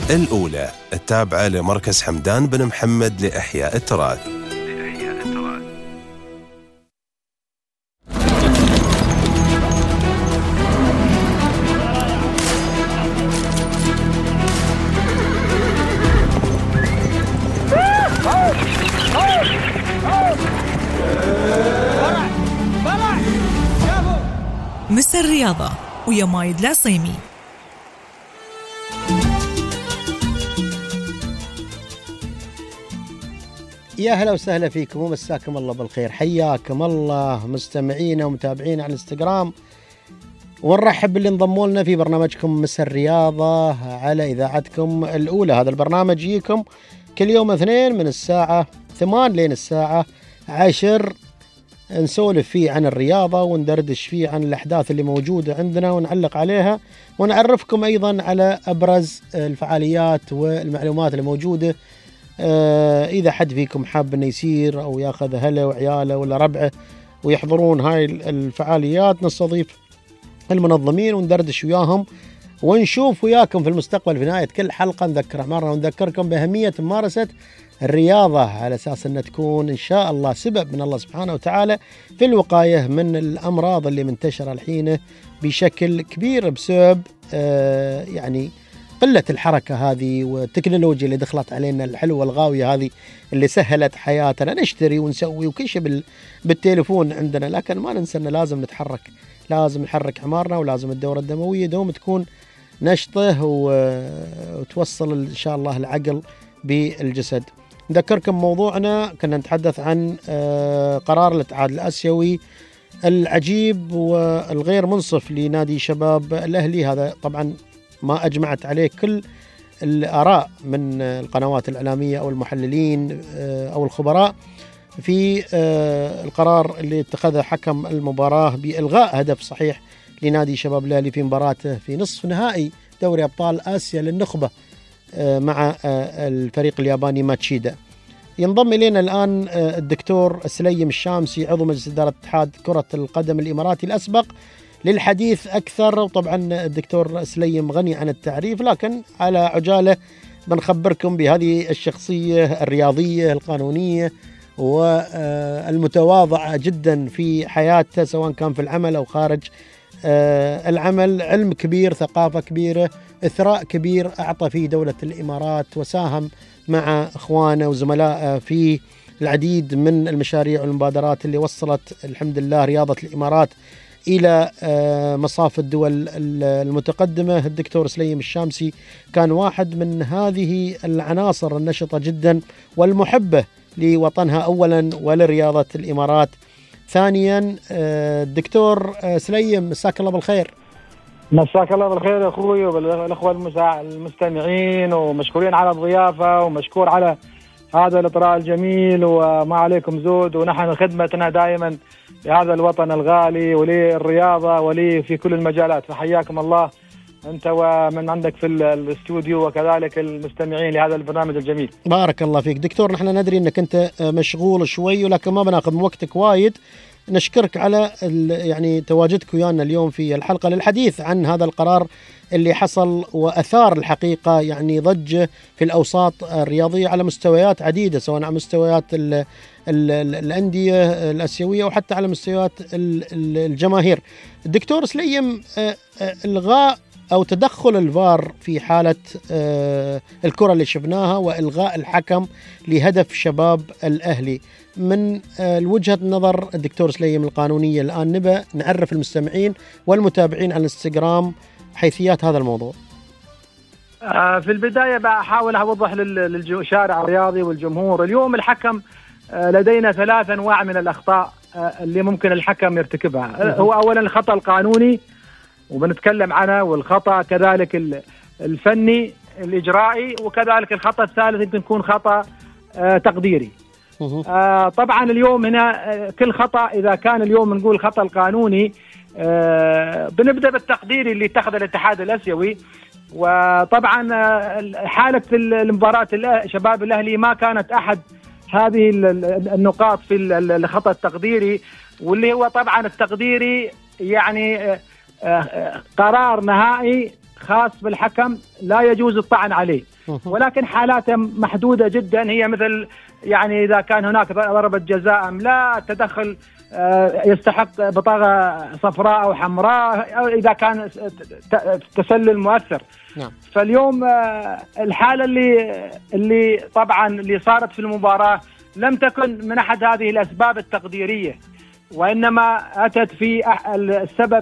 الأولى التابعة لمركز حمدان بن محمد لإحياء التراث. مسا الرياضة ويا مايد العصيمي. يا هلا وسهلا فيكم ومساكم الله بالخير. حياكم الله مستمعينا ومتابعينا على الانستغرام، ونرحب باللي انضموا لنا في برنامجكم مسا الرياضة على إذاعتكم الأولى. هذا البرنامج يجيكم كل يوم اثنين من الساعة 8 لين الساعة 10، نسولف فيه عن الرياضة وندردش فيه عن الأحداث اللي موجودة عندنا ونعلق عليها، ونعرفكم أيضا على أبرز الفعاليات والمعلومات اللي موجودة. إذا حد فيكم حاب أنه يسير أو ياخذ أهله وعياله ولا ربعه ويحضرون هاي الفعاليات، نستضيف المنظمين وندردش وياهم ونشوف وياكم في المستقبل. في نهاية كل حلقة نذكر أعمارنا ونذكركم بأهمية ممارسة الرياضة على أساس أن تكون إن شاء الله سبب من الله سبحانه وتعالى في الوقاية من الأمراض اللي منتشرة الحين بشكل كبير بسبب يعني قلة الحركة هذه والتكنولوجيا اللي دخلت علينا الحلوة الغاوية هذه اللي سهلت حياتنا، نشتري ونسوي وكل شيء بالتليفون عندنا، لكن ما ننسى أن لازم نتحرك، لازم نحرك أعمارنا، ولازم الدورة الدموية دوم تكون نشطة وتوصل إن شاء الله العقل بالجسد. نذكركم موضوعنا، كنا نتحدث عن قرار الاتحاد الآسيوي العجيب والغير منصف لنادي شباب الأهلي. هذا طبعا ما أجمعت عليه كل الآراء من القنوات الإعلامية أو المحللين أو الخبراء في القرار اللي اتخذه حكم المباراة بإلغاء هدف صحيح لنادي شباب الأهلي في مباراته في نصف نهائي دوري أبطال آسيا للنخبة مع الفريق الياباني ماتشيدا. ينضم إلينا الآن الدكتور سليم الشامسي عضو مجلس إدارة اتحاد كرة القدم الإماراتي الأسبق للحديث أكثر. وطبعا الدكتور سليم غني عن التعريف، لكن على عجالة بنخبركم بهذه الشخصية الرياضية القانونية والمتواضعة جدا في حياته سواء كان في العمل أو خارج العمل. علم كبير، ثقافة كبيرة، إثراء كبير أعطى في دولة الإمارات، وساهم مع إخوانه وزملائه في العديد من المشاريع والمبادرات اللي وصلت الحمد لله رياضة الإمارات إلى مصاف الدول المتقدمة. الدكتور سليم الشامسي كان واحد من هذه العناصر النشطة جدا والمحبة لوطنها أولا ولرياضة الإمارات ثانيا. الدكتور سليم مساك الله بالخير. مساك الله بالخير يا أخوي والأخوة المستمعين، ومشكورين على الضيافة ومشكور على هذا الإطراء الجميل، وما عليكم زود، ونحن خدمتنا دائما لهذا الوطن الغالي وللرياضة ولي في كل المجالات. فحياكم الله أنت ومن عندك في الاستوديو وكذلك المستمعين لهذا البرنامج الجميل. بارك الله فيك دكتور. نحن ندري أنك أنت مشغول شوي ولكن ما بناخذ من وقتك وايد. نشكرك على يعني تواجدك ويانا اليوم في الحلقة للحديث عن هذا القرار اللي حصل وأثار الحقيقة يعني ضجة في الأوساط الرياضية على مستويات عديدة، سواء على مستويات الأندية الآسيوية وحتى على مستويات الجماهير. الدكتور سليم، إلغاء أو تدخل الفار في حالة الكرة اللي شفناها وإلغاء الحكم لهدف شباب الأهلي، من الوجهة نظر الدكتور سليم القانونية الآن نبى نعرف المستمعين والمتابعين على الانستغرام حيثيات هذا الموضوع. في البداية بحاول أوضح للشارع الرياضي والجمهور. اليوم الحكم لدينا 3 أنواع من الأخطاء اللي ممكن الحكم يرتكبها. هو أولا الخطأ القانوني وبنتكلم عنه، والخطأ كذلك الفني الإجرائي، وكذلك الخطأ الثالث يمكن يكون خطأ تقديري. طبعا اليوم هنا كل خطأ إذا كان اليوم نقول الخطأ القانوني بنبدأ بالتقديري اللي اتخذ الاتحاد الآسيوي. وطبعا حالة المباراة شباب الأهلي ما كانت أحد هذه النقاط في الخطأ التقديري، واللي هو طبعا التقديري يعني قرار نهائي خاص بالحكم لا يجوز الطعن عليه، ولكن حالاته محدودة جدا، هي مثل يعني إذا كان هناك ضربة جزاء أم لا، تدخل يستحق بطاقة صفراء أو حمراء، أو إذا كان تسلل مؤثر. نعم. فاليوم الحالة اللي طبعا اللي صارت في المباراة لم تكن من أحد هذه الأسباب التقديرية، وإنما أتت في السبب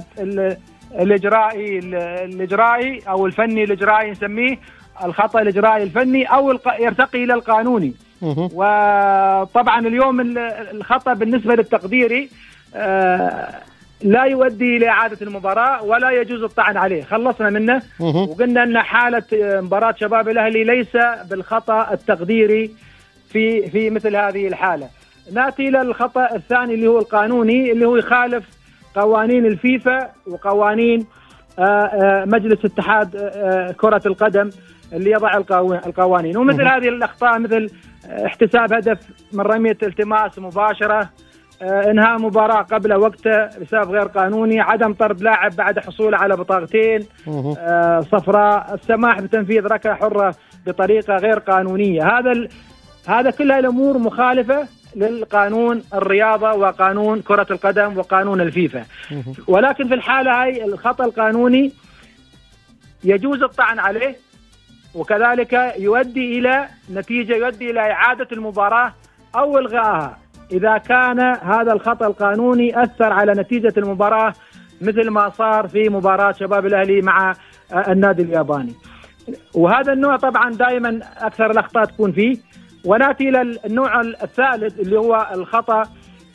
الإجرائي أو الفني الإجرائي، نسميه الخطأ الإجرائي الفني، أو يرتقي إلى القانوني. وطبعا اليوم الخطأ بالنسبة للتقديري لا يؤدي إلى إعادة المباراة ولا يجوز الطعن عليه، خلصنا منه. وقلنا أن حالة مباراة شباب الأهلي ليس بالخطأ التقديري في مثل هذه الحالة. نأتي إلى الخطأ الثاني اللي هو القانوني، اللي هو يخالف قوانين الفيفا وقوانين مجلس اتحاد كرة القدم اللي يضع القوانين. ومثل هذه الأخطاء مثل احتساب هدف من رمية التماس مباشرة، انهاء مباراة قبل وقته بسبب غير قانوني، عدم طرد لاعب بعد حصوله على بطاقتين صفراء، السماح بتنفيذ ركلة حرة بطريقة غير قانونية. هذا كلها الأمور مخالفة للقانون الرياضة وقانون كرة القدم وقانون الفيفا. ولكن في الحالة هاي الخطأ القانوني يجوز الطعن عليه، وكذلك يؤدي إلى نتيجة، يؤدي إلى إعادة المباراة أو إلغائها إذا كان هذا الخطأ القانوني أثر على نتيجة المباراة، مثل ما صار في مباراة شباب الأهلي مع النادي الياباني. وهذا النوع طبعا دائما أكثر الأخطاء تكون فيه. ونأتي إلى النوع الثالث اللي هو الخطأ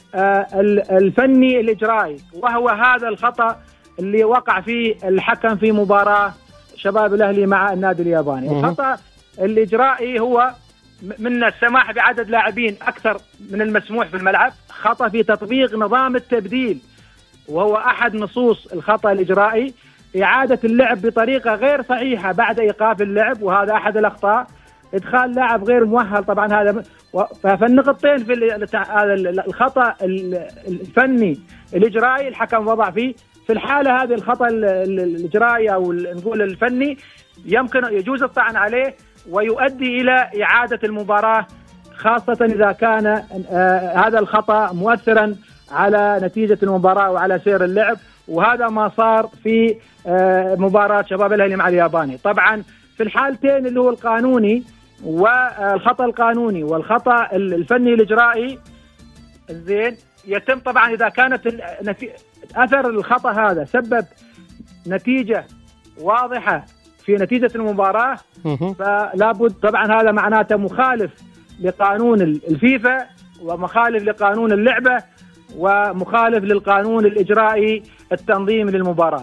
الفني الإجرائي، وهو هذا الخطأ اللي وقع فيه الحكم في مباراة شباب الأهلي مع النادي الياباني. الخطأ الإجرائي هو من السماح بعدد لاعبين أكثر من المسموح في الملعب، خطأ في تطبيق نظام التبديل، وهو أحد نصوص الخطأ الإجرائي، إعادة اللعب بطريقة غير صحيحة بعد إيقاف اللعب، وهذا أحد الأخطاء، إدخال لاعب غير مؤهل. طبعا هذا فالنقطتين في هذا الخطأ الفني الإجرائي الحكم وضع فيه. في الحالة هذه الخطأ الإجرائي أو نقول الفني يجوز الطعن عليه ويؤدي إلى إعادة المباراة، خاصة إذا كان هذا الخطأ مؤثرا على نتيجة المباراة وعلى سير اللعب. وهذا ما صار في مباراة شباب الأهلي مع الياباني. طبعا في الحالتين اللي هو القانوني والخطأ القانوني والخطأ الفني الإجرائي، زين، يتم طبعا إذا كانت أثر الخطأ هذا سبب نتيجة واضحة في نتيجة المباراة، فلا بد طبعا هذا معناته مخالف لقانون الفيفا ومخالف لقانون اللعبة ومخالف للقانون الإجرائي التنظيم للمباراة.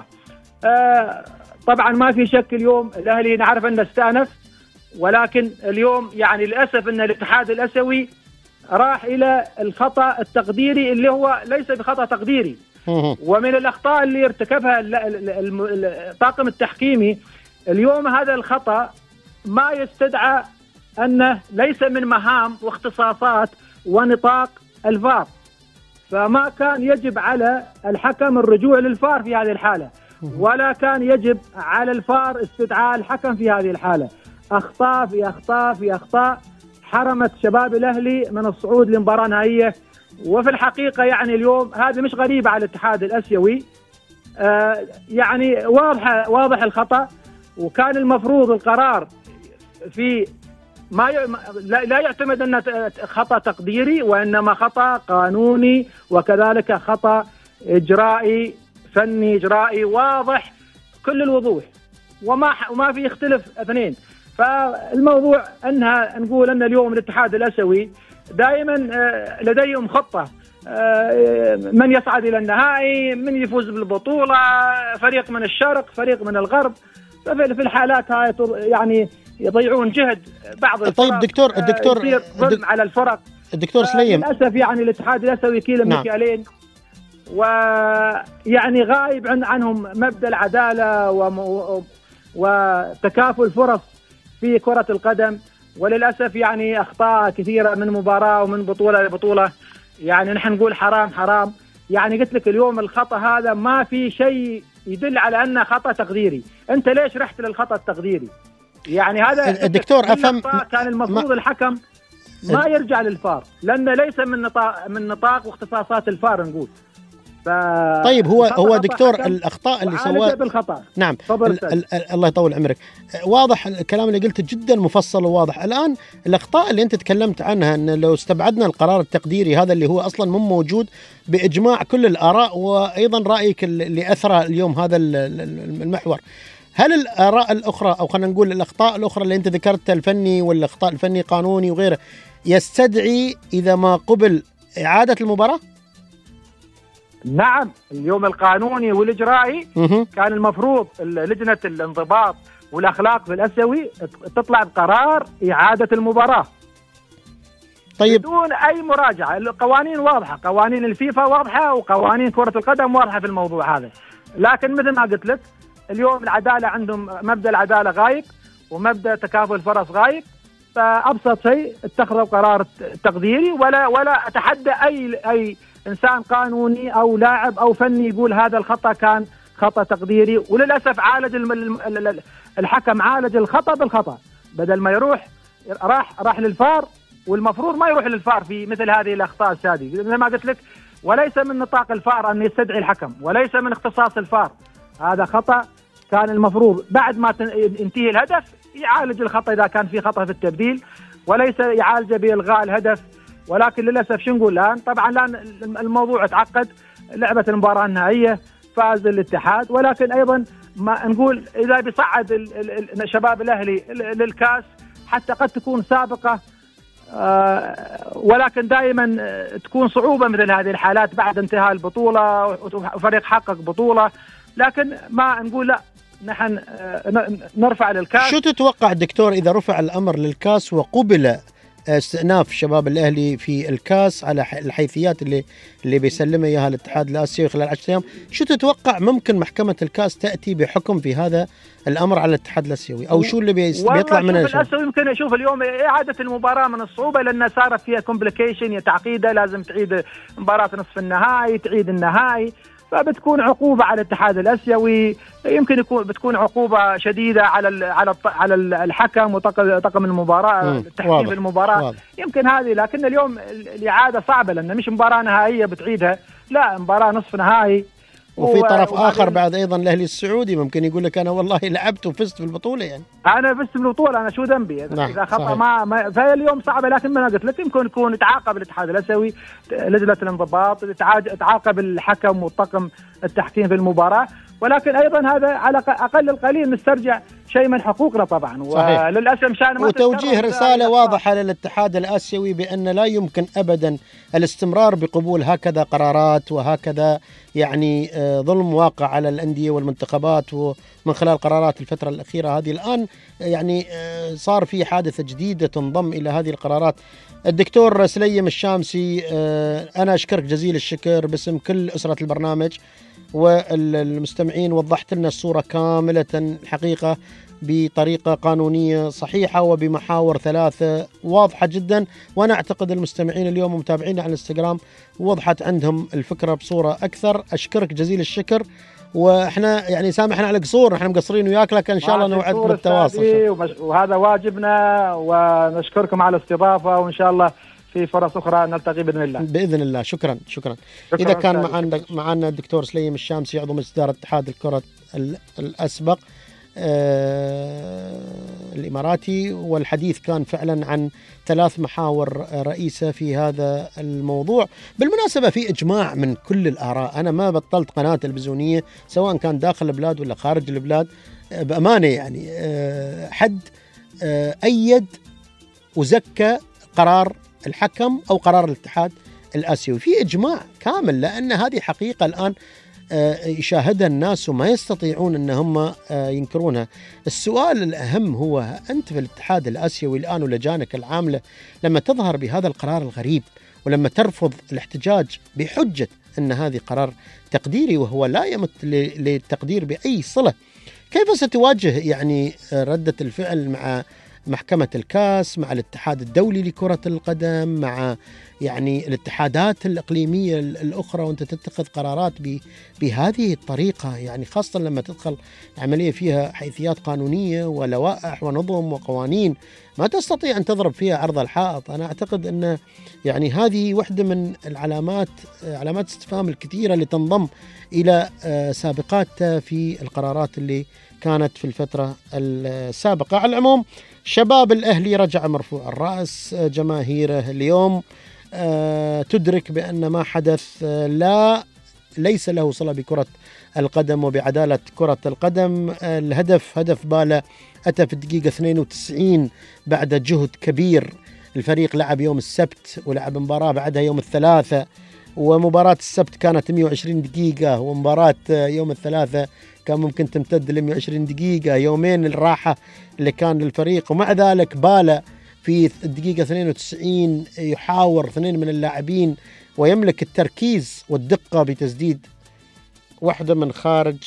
طبعا ما في شك اليوم الأهلي نعرف أنه استأنف، ولكن اليوم يعني للأسف أن الاتحاد الآسيوي راح إلى الخطأ التقديري اللي هو ليس بخطأ تقديري. ومن الأخطاء اللي ارتكبها الطاقم التحكيمي اليوم، هذا الخطأ ما يستدعى أنه ليس من مهام واختصاصات ونطاق الفار، فما كان يجب على الحكم الرجوع للفار في هذه الحالة، ولا كان يجب على الفار استدعاء الحكم في هذه الحالة. أخطاء في أخطاء في أخطاء حرمت شباب الأهلي من الصعود لمباراة نهائية. وفي الحقيقة يعني اليوم هذه مش غريبة على الاتحاد الآسيوي، يعني واضح الخطأ، وكان المفروض القرار في لا يعتمد أنه خطأ تقديري، وإنما خطأ قانوني وكذلك خطأ إجرائي فني إجرائي واضح كل الوضوح، وما في يختلف اثنين. فالموضوع أنها نقول أن اليوم الاتحاد الآسيوي دائما لديهم خطة، من يصعد إلى النهائي، من يفوز بالبطولة، فريق من الشرق، فريق من الغرب. ففي الحالات هاي يعني يضيعون جهد بعض الفرق. طيب الدكتور يصير ظلم على الفرق. الدكتور سليم، للأسف يعني الاتحاد الآسيوي كيل مكيالين، ويعني غايب عنهم مبدأ العدالة وتكافل الفرص في كرة القدم. وللأسف يعني أخطاء كثيرة من مباراة ومن بطولة لبطولة، يعني نحن نقول حرام. يعني قلت لك اليوم الخطأ هذا ما في شيء يدل على أنه خطأ تقديري. أنت ليش رحت للخطأ التقديري؟ يعني هذا الدكتور أفهم كان المفروض الحكم ما يرجع للفار، لأنه ليس من نطاق واختصاصات الفار نقول. طيب هو دكتور الأخطاء اللي سواها بالخطأ. نعم الله يطول عمرك. واضح الكلام اللي قلته جدا مفصل وواضح. الآن الأخطاء اللي أنت تكلمت عنها أن لو استبعدنا القرار التقديري هذا اللي هو أصلا مو موجود بإجماع كل الآراء، وأيضا رأيك اللي أثرى اليوم هذا المحور، هل الآراء الأخرى أو خلينا نقول الأخطاء الأخرى اللي أنت ذكرتها الفني والأخطاء الفني قانوني وغيره يستدعي إذا ما قبل إعادة المباراة؟ نعم، اليوم القانوني والإجرائي كان المفروض لجنة الانضباط والأخلاق في الآسيوي تطلع بقرار إعادة المباراة. طيب بدون أي مراجعة. القوانين واضحة، قوانين الفيفا واضحة وقوانين كرة القدم واضحة في الموضوع هذا، لكن مثل ما قلت لك اليوم العدالة عندهم مبدأ العدالة غايب ومبدأ تكافؤ الفرص غايب. فأبسط شيء اتخذوا قرار تقديري، ولا أتحدى أي إنسان قانوني أو لاعب أو فني يقول هذا الخطأ كان خطأ تقديري. وللأسف عالج الحكم عالج الخطأ بالخطأ، بدل ما يروح راح للفار، والمفروض ما يروح للفار في مثل هذه الأخطاء السادسة. زي ما قلت لك وليس من نطاق الفار أن يستدعي الحكم، وليس من اختصاص الفار. هذا خطأ كان المفروض بعد ما ينتهي الهدف يعالج الخطأ إذا كان في خطأ في التبديل، وليس يعالجه بإلغاء الهدف. ولكن للأسف شو نقول الآن؟ طبعا الآن الموضوع تعقد، لعبة المباراة النهائية فاز الاتحاد، ولكن أيضا ما نقول إذا بيصعد شباب الأهلي للكاس حتى قد تكون سابقة، ولكن دائما تكون صعوبة مثل هذه الحالات بعد انتهاء البطولة وفريق حقق بطولة. لكن ما نقول لا، نحن نرفع للكاس. شو تتوقع دكتور إذا رفع الأمر للكاس وقبل استئناف شباب الأهلي في الكاس على الحيثيات اللي بيسلمها إياها الاتحاد الآسيوي خلال 10 أيام، شو تتوقع ممكن محكمة الكاس تأتي بحكم في هذا الأمر على الاتحاد الآسيوي، أو شو اللي بيطلع منه؟ الآسيوي يمكن يشوف اليوم إعادة المباراة من الصعوبة، لأن صارت فيها كومبليكيشن تعقيدة، لازم تعيد مباراة نصف النهائي، تعيد النهائي، فبتكون عقوبة على الاتحاد الآسيوي. يمكن بتكون عقوبة شديدة على الحكم وطاقم المباراة، تحكيم المباراة واضح. يمكن هذه، لكن اليوم الإعادة صعبة لأن مش مباراة نهائية بتعيدها، لا مباراة نصف نهائي. وفي طرف آخر بعد أيضا الأهلي السعودي ممكن يقول لك أنا والله لعبت وفزت بالبطولة، يعني أنا فزت بالبطولة، أنا شو ذنبي؟ إذا خطأ ما فهي اليوم صعبة. لكن ما قلت لك يمكن يكون يتعاقب الاتحاد الآسيوي، لجنة الانضباط تعاقب الحكم وطاقم التحكيم في المباراة، ولكن أيضا هذا على أقل القليل نسترجع شيء من حقوقنا طبعا. وللأسف مشان ما وتوجيه رسالة واضحة للاتحاد الآسيوي بأن لا يمكن أبدا الاستمرار بقبول هكذا قرارات وهكذا يعني ظلم واقع على الأندية والمنتخبات، ومن خلال قرارات الفترة الأخيرة هذه. الآن يعني صار في حادثة جديدة تنضم إلى هذه القرارات. الدكتور سليم الشامسي، أنا أشكرك جزيل الشكر باسم كل أسرة البرنامج والمستمعين، وضحت لنا الصورة كاملة حقيقة بطريقة قانونية صحيحة وبمحاور 3 واضحة جدا، وأنا أعتقد المستمعين اليوم ومتابعينا على الانستغرام وضحت عندهم الفكرة بصورة أكثر. أشكرك جزيل الشكر، وإحنا يعني سامحنا على قصور، إحنا مقصرين وياك، لكن إن شاء الله نوعد بالتواصل، وهذا واجبنا، ونشكركم على الاستضافة، وإن شاء الله في فرص أخرى نلتقي بإذن الله. بإذن الله. شكرا. إذا كان معنا الدكتور سليم الشامسي عضو مجلس إدارة اتحاد الكرة الأسبق الإماراتي، والحديث كان فعلا عن 3 محاور رئيسة في هذا الموضوع. بالمناسبة في إجماع من كل الآراء، أنا ما بطلت قناة تلفزيونية سواء كان داخل البلاد ولا خارج البلاد بأمانة، يعني حد أيد وزكى قرار الحكم أو قرار الاتحاد الآسيوي، في إجماع كامل، لأن هذه حقيقة الآن يشاهدها الناس وما يستطيعون أن هم ينكرونها. السؤال الأهم هو أنت في الاتحاد الآسيوي الآن ولجانك العاملة لما تظهر بهذا القرار الغريب، ولما ترفض الاحتجاج بحجة أن هذه قرار تقديري وهو لا يمت للتقدير بأي صلة، كيف ستواجه يعني ردة الفعل مع محكمة الكاس، مع الاتحاد الدولي لكرة القدم، مع يعني الاتحادات الإقليمية الأخرى، وأنت تتخذ قرارات بهذه الطريقة، يعني خاصة لما تدخل عملية فيها حيثيات قانونية ولوائح ونظم وقوانين ما تستطيع أن تضرب فيها عرض الحائط. أنا أعتقد أن يعني هذه واحدة من علامات استفهام الكثيرة اللي تنضم إلى سابقات في القرارات اللي كانت في الفترة السابقة. على العموم شباب الأهلي رجع مرفوع الرأس، جماهيره اليوم تدرك بأن ما حدث ليس له صلة بكرة القدم وبعدالة كرة القدم. الهدف هدف بالا أتى في الدقيقة 92 بعد جهد كبير. الفريق لعب يوم السبت ولعب مباراة بعدها يوم الثلاثاء، ومباراة السبت كانت 120 دقيقة، ومباراة يوم الثلاثاء كان ممكن تمتد ل 120 دقيقة، يومين الراحة اللي كان للفريق. ومع ذلك بالا في الدقيقة 92 يحاور اثنين من اللاعبين ويملك التركيز والدقة بتسديد واحدة من خارج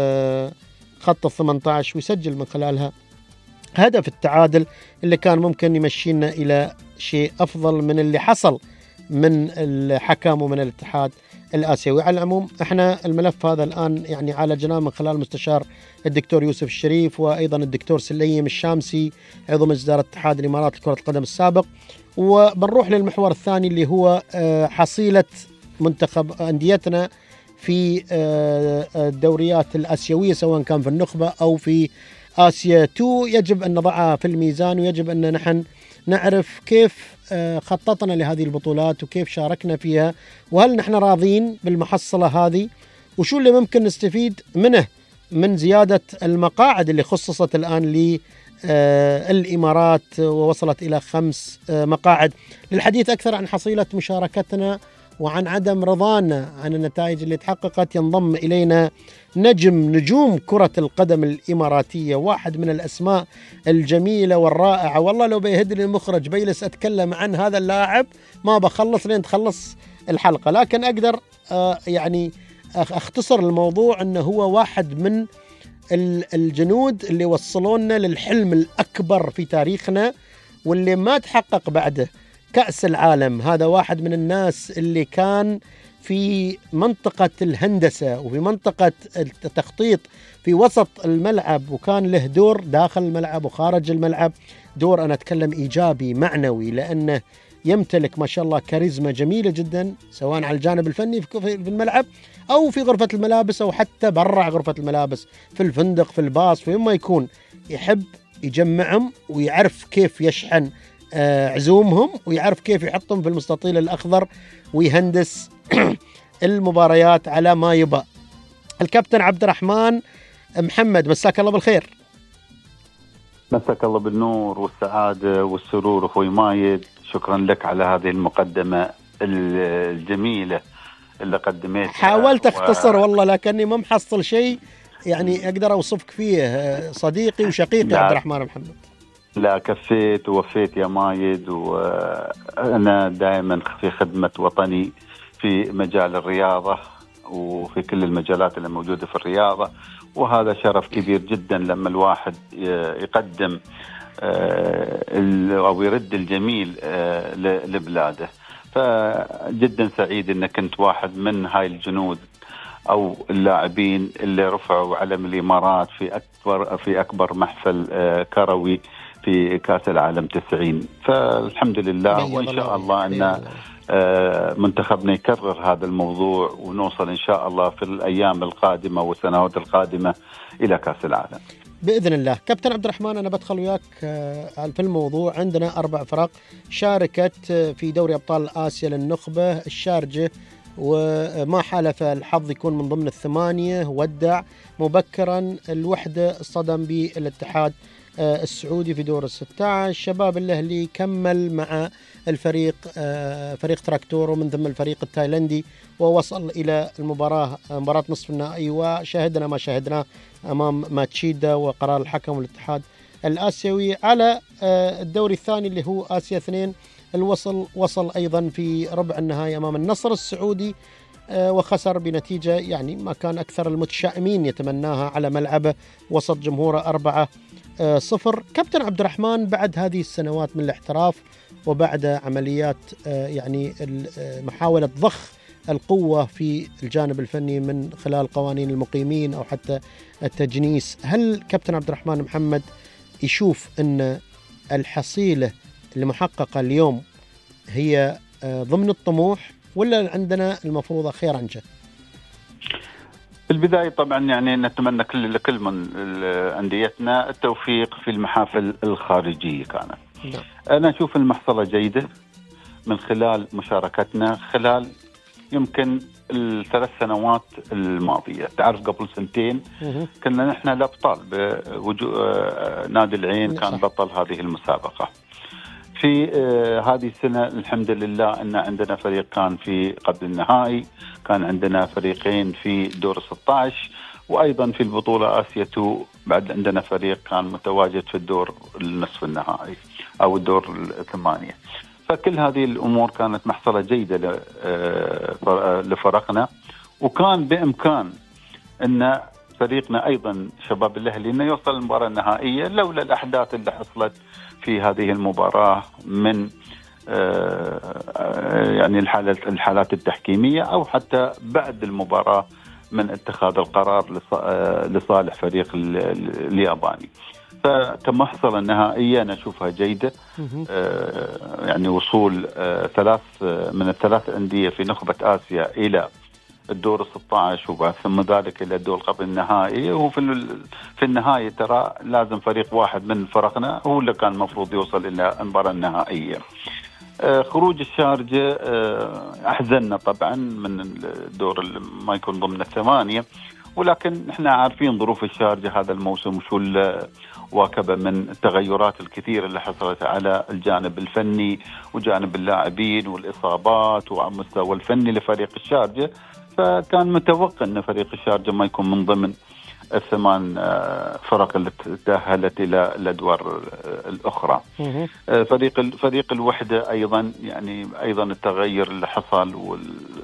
خط 18 ويسجل من خلالها هدف التعادل اللي كان ممكن يمشينا إلى شيء أفضل من اللي حصل من الحكم ومن الاتحاد الآسيوي. على العموم احنا الملف هذا الآن يعني عالجناه من خلال مستشار الدكتور يوسف الشريف، وأيضا الدكتور سليم الشامسي عضو مجلس إدارة اتحاد الإمارات لكرة القدم السابق. وبنروح للمحور الثاني اللي هو حصيلة منتخب أنديتنا في الدوريات الآسيوية سواء كان في النخبة أو في آسيا 2. يجب أن نضعها في الميزان، ويجب أن نحن نعرف كيف خططنا لهذه البطولات وكيف شاركنا فيها، وهل نحن راضين بالمحصلة هذه، وشو اللي ممكن نستفيد منه من زيادة المقاعد اللي خصصت الآن للإمارات ووصلت إلى 5 مقاعد. للحديث أكثر عن حصيلة مشاركتنا وعن عدم رضانا عن النتائج اللي تحققت ينضم إلينا نجوم كرة القدم الإماراتية، واحد من الأسماء الجميلة والرائعة. والله لو بيهد لي المخرج بيلس أتكلم عن هذا اللاعب ما بخلص لين تخلص الحلقة، لكن أقدر يعني أختصر الموضوع أنه هو واحد من الجنود اللي وصلونا للحلم الأكبر في تاريخنا واللي ما تحقق بعده، كأس العالم. هذا واحد من الناس اللي كان في منطقة الهندسة وفي منطقة التخطيط في وسط الملعب، وكان له دور داخل الملعب وخارج الملعب، دور أنا أتكلم إيجابي معنوي، لأنه يمتلك ما شاء الله كاريزما جميلة جدا سواء على الجانب الفني في الملعب أو في غرفة الملابس أو حتى برا غرفة الملابس، في الفندق، في الباص، في ما يكون يحب يجمعهم ويعرف كيف يشحن عزومهم ويعرف كيف يحطهم في المستطيل الأخضر ويهندس المباريات على ما يبقى. الكابتن عبد الرحمن محمد، مساك الله بالخير. مساك الله بالنور والسعادة والسرور أخوي مايد، شكرا لك على هذه المقدمة الجميلة اللي قدمتها. حاولت أختصر والله لكني ما محصل شيء يعني أقدر أوصفك فيه، صديقي وشقيقي عبد الرحمن محمد. لا كفيت ووفيت يا مايد، وأنا دائما في خدمة وطني في مجال الرياضة وفي كل المجالات اللي موجودة في الرياضة، وهذا شرف كبير جدا لما الواحد يقدم أو يرد الجميل لبلاده. فجدا سعيد أنك كنت واحد من هاي الجنود أو اللاعبين اللي رفعوا علم الإمارات في أكبر محفل كروي في كأس العالم 90. فالحمد لله، وإن شاء الله أن منتخبنا يكرر هذا الموضوع ونوصل إن شاء الله في الأيام القادمة والسنوات القادمة إلى كأس العالم بإذن الله. كابتن عبد الرحمن، أنا بدخل وياك في الموضوع. عندنا 4 فرق شاركت في دوري أبطال آسيا للنخبة، الشارجة وما حالف الحظ يكون من ضمن 8 ودع مبكرا، الوحدة اصطدم بالاتحاد السعودي في دور 16. شباب الأهلي كمل مع الفريق فريق تراكتور ومن ثم الفريق التايلندي ووصل إلى مباراة نصف النهائي، وشاهدنا ما شاهدناه أمام ماتشيدا وقرار الحكم والاتحاد الآسيوي. على الدوري الثاني اللي هو آسيا 2 وصل أيضا في ربع النهائي أمام النصر السعودي وخسر بنتيجة يعني ما كان أكثر المتشائمين يتمناها على ملعبه وسط جمهوره 4-0. 0. كابتن عبد الرحمن، بعد هذه السنوات من الاحتراف وبعد عمليات يعني محاولة ضخ القوة في الجانب الفني من خلال قوانين المقيمين أو حتى التجنيس، هل كابتن عبد الرحمن محمد يشوف أن الحصيلة المحققة اليوم هي ضمن الطموح ولا عندنا المفروض خير عنجة؟ في البداية طبعا يعني نتمنى لكل من أنديتنا التوفيق في المحافل الخارجية كانت. أنا أشوف المحصلة جيدة من خلال مشاركتنا خلال يمكن ال3 سنوات الماضية. تعرف قبل 2 كنا نحن الأبطال نادي العين كان بطل هذه المسابقة. في هذه السنة الحمد لله أن عندنا فريق كان في قبل النهائي، كان عندنا فريقين في دور 16، وأيضا في البطولة آسيا 2 بعد عندنا فريق كان متواجد في الدور النصف النهائي أو الدور 8. فكل هذه الأمور كانت محصلة جيدة لفرقنا، وكان بإمكان أن فريقنا أيضا شباب الأهلي أنه يوصل المباراة النهائية لولا الأحداث اللي حصلت في هذه المباراة من يعني الحالات التحكيمية أو حتى بعد المباراة من اتخاذ القرار لصالح فريق الياباني. فكمحصلة نهائية أنا أشوفها جيدة. يعني وصول 3 من ال3 أندية في نخبة آسيا إلى الدور 16 وبعد ثم ذلك إلى الدور قبل النهائي، وفي النهاية ترى لازم فريق واحد من فرقنا هو اللي كان المفروض يوصل إلى المباراة النهائية. خروج الشارجة أحزننا طبعا من الدور اللي ما يكون ضمن 8، ولكن احنا عارفين ظروف الشارجة هذا الموسم وشو واكبه من التغيرات الكثيرة اللي حصلت على الجانب الفني وجانب اللاعبين والإصابات وعلى المستوى الفني لفريق الشارجة. فكان متوقع أن فريق الشارجة ما يكون من ضمن ال8 فرق اللي تأهلت إلى الأدوار الأخرى. فريق الوحدة أيضا يعني أيضا التغير اللي حصل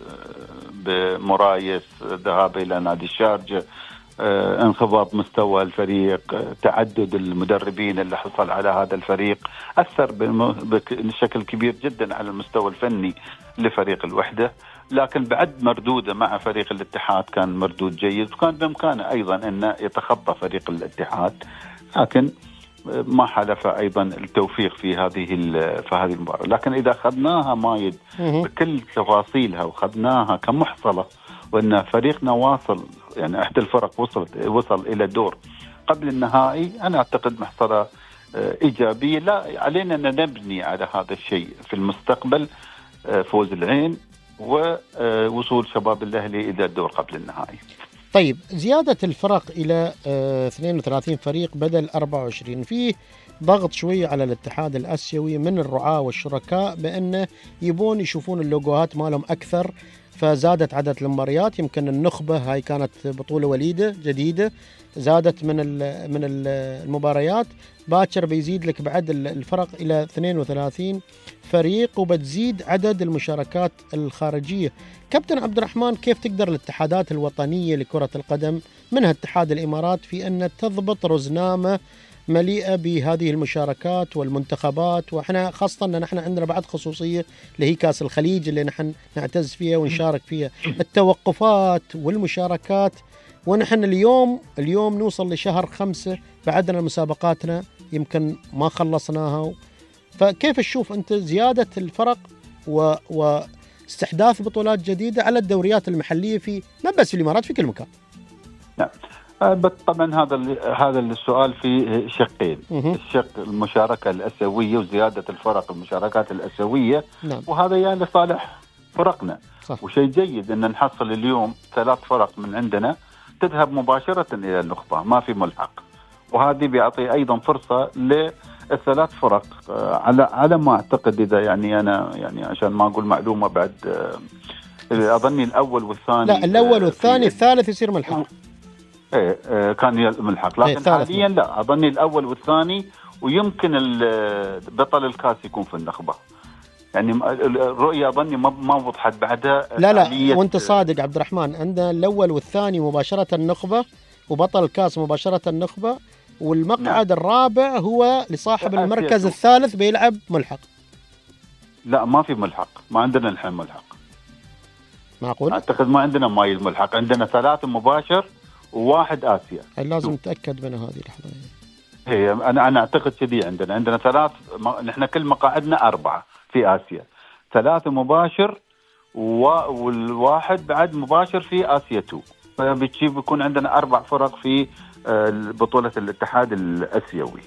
بمرايس ذهاب إلى نادي الشارجة، انخفاض مستوى الفريق، تعدد المدربين اللي حصل على هذا الفريق أثر بشكل كبير جدا على المستوى الفني لفريق الوحدة. لكن بعد مردوده مع فريق الاتحاد كان مردود جيد، وكان بإمكانه أيضا أن يتخطى فريق الاتحاد، لكن ما حلف أيضا التوفيق في هذه المباراة. لكن إذا أخذناها مايد بكل تفاصيلها وأخذناها كمحصلة وأن فريقنا واصل يعني إحدى الفرق وصل إلى دور قبل النهائي، أنا أعتقد محصلة إيجابية. لا علينا أن نبني على هذا الشيء في المستقبل، فوز العين ووصول شباب الأهلي إلى الدور قبل النهائي. طيب، زيادة الفرق إلى 32 فريق بدل 24، فيه ضغط شوية على الاتحاد الآسيوي من الرعاة والشركاء بأنه يبون يشوفون اللوجوهات مالهم أكثر، فزادت عدد المباريات. يمكن النخبة هاي كانت بطولة وليدة جديدة، زادت من المباريات، باكر بيزيد لك بعد الفرق إلى 32 فريق وبتزيد عدد المشاركات الخارجية. كابتن عبد الرحمن، كيف تقدر الاتحادات الوطنية لكرة القدم منها اتحاد الإمارات في أن تضبط رزنامة مليئة بهذه المشاركات والمنتخبات، وإحنا خاصة أن نحن عندنا بعد خصوصية اللي هي كاس الخليج اللي نحن نعتز فيها ونشارك فيها، التوقفات والمشاركات، ونحن اليوم نوصل لشهر 5 بعدنا مسابقاتنا يمكن ما خلصناها. فكيف تشوف أنت زيادة الفرق واستحداث بطولات جديدة على الدوريات المحلية في ما بس في الإمارات، في كل مكان؟ نعم، طبعا هذا السؤال فيه شقين. الشق المشاركة الأسيوية وزيادة الفرق المشاركات الأسيوية، نعم. وهذا يعني لصالح فرقنا، صح. وشيء جيد أن نحصل اليوم 3 فرق من عندنا تذهب مباشرة إلى النخبة، ما في ملحق، وهذه بيعطي أيضا فرصة ل3 فرق على ما أعتقد. إذا يعني أنا يعني عشان ما أقول معلومة بعد، أظني الأول والثاني، لا الأول والثاني الثالث يصير ملحق. كان ملحق، لكن حاليا لا، أظني الأول والثاني، ويمكن بطل الكاس يكون في النخبة. يعني الرؤية أظني ما وضحت بعدها. لا وانت صادق عبد الرحمن، عندنا الأول والثاني مباشرة النخبة، وبطل الكاس مباشرة النخبة، والمقعد الرابع هو لصاحب المركز الثالث بيلعب ملحق. لا ما في ملحق، ما عندنا الحين ملحق. معقول؟ أعتقد ما عندنا مايل ملحق، عندنا 3 مباشر وواحد آسيا. لازم نتأكد من هذه اللحظة. هي أنا أعتقد كذي، عندنا 3، نحن كل مقاعدنا 4 في آسيا، 3 مباشر والواحد بعد مباشر في آسيا 2، فبتشوف بيكون عندنا 4 فرق في بطولة الاتحاد الآسيوي.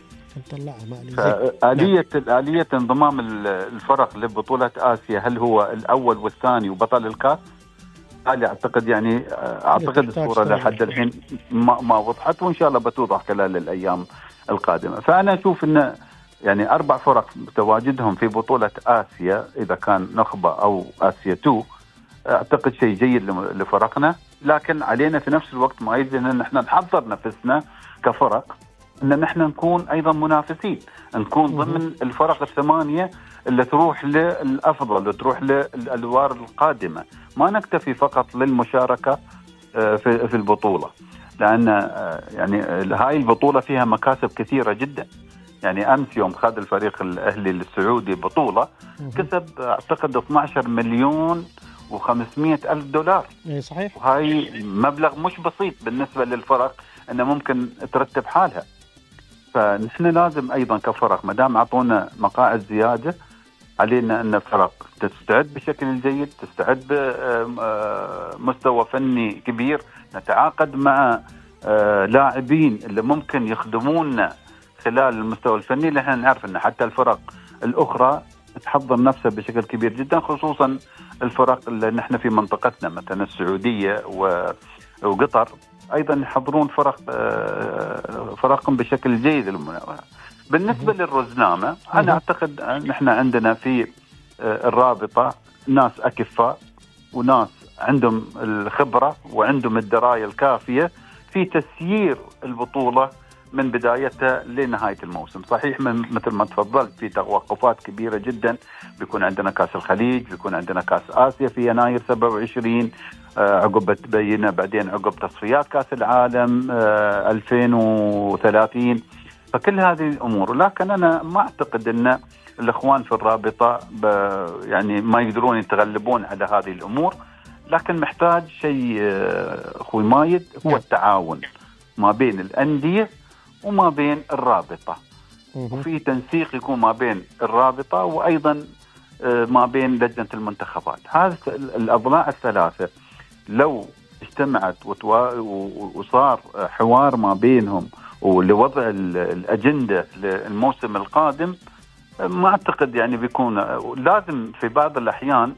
آلية انضمام الفرق لبطولة آسيا، هل هو الأول والثاني وبطل الكاس؟ هذا أعتقد يعني أعتقد الصورة لحد الحين ما وضحت، وإن شاء الله بتوضح خلال الأيام القادمة. فأنا أشوف أن يعني 4 فرق تواجدهم في بطولة آسيا إذا كان نخبة أو آسيا 2 أعتقد شيء جيد لفرقنا، لكن علينا في نفس الوقت ما يجب أن نحن نحضر نفسنا كفرق أن نحن نكون أيضا منافسين، نكون ضمن الفرق 8 اللي تروح للأفضل، اللي تروح للأدوار القادمة، ما نكتفي فقط للمشاركة في البطولة، لأن يعني هاي البطولة فيها مكاسب كثيرة جدا. يعني أمس يوم خد الفريق الأهلي السعودي بطولة كسب أعتقد 12 مليون و500 ألف دولار. صحيح. وهاي مبلغ مش بسيط بالنسبة للفرق أنه ممكن ترتب حالها. فنحن لازم أيضا كفرق ما دام أعطونا مقاعد زيادة، علينا أن فرق تستعد بشكل جيد، تستعد بمستوى فني كبير، نتعاقد مع لاعبين اللي ممكن يخدمونا خلال المستوى الفني، لأن نعرف أن حتى الفرق الأخرى تحضر نفسها بشكل كبير جدا، خصوصا الفرق اللي نحن في منطقتنا مثلا السعودية وقطر أيضا يحضرون فرقهم بشكل جيد. بالنسبة للرزنامة أنا أعتقد نحن عندنا في الرابطة ناس أكفاء وناس عندهم الخبرة وعندهم الدراية الكافية في تسيير البطولة من بدايتها لنهاية الموسم. صحيح مثل ما تفضلت في توقفات كبيرة جدا، بيكون عندنا كاس الخليج، بيكون عندنا كاس آسيا في يناير 27، عقب تبينه بعدين عقب تصفيات كاس العالم 2030، فكل هذه الأمور. لكن أنا ما أعتقد أن الإخوان في الرابطة يعني ما يقدرون يتغلبون على هذه الأمور، لكن محتاج شيء أخوي مايد هو التعاون ما بين الأندية وما بين الرابطة، وفي تنسيق يكون ما بين الرابطة وأيضا ما بين لجنة المنتخبات. هذه الأضلاع الثلاثة لو اجتمعت وصار حوار ما بينهم ولوضع الأجندة للموسم القادم، ما أعتقد يعني بيكون لازم في بعض الأحيان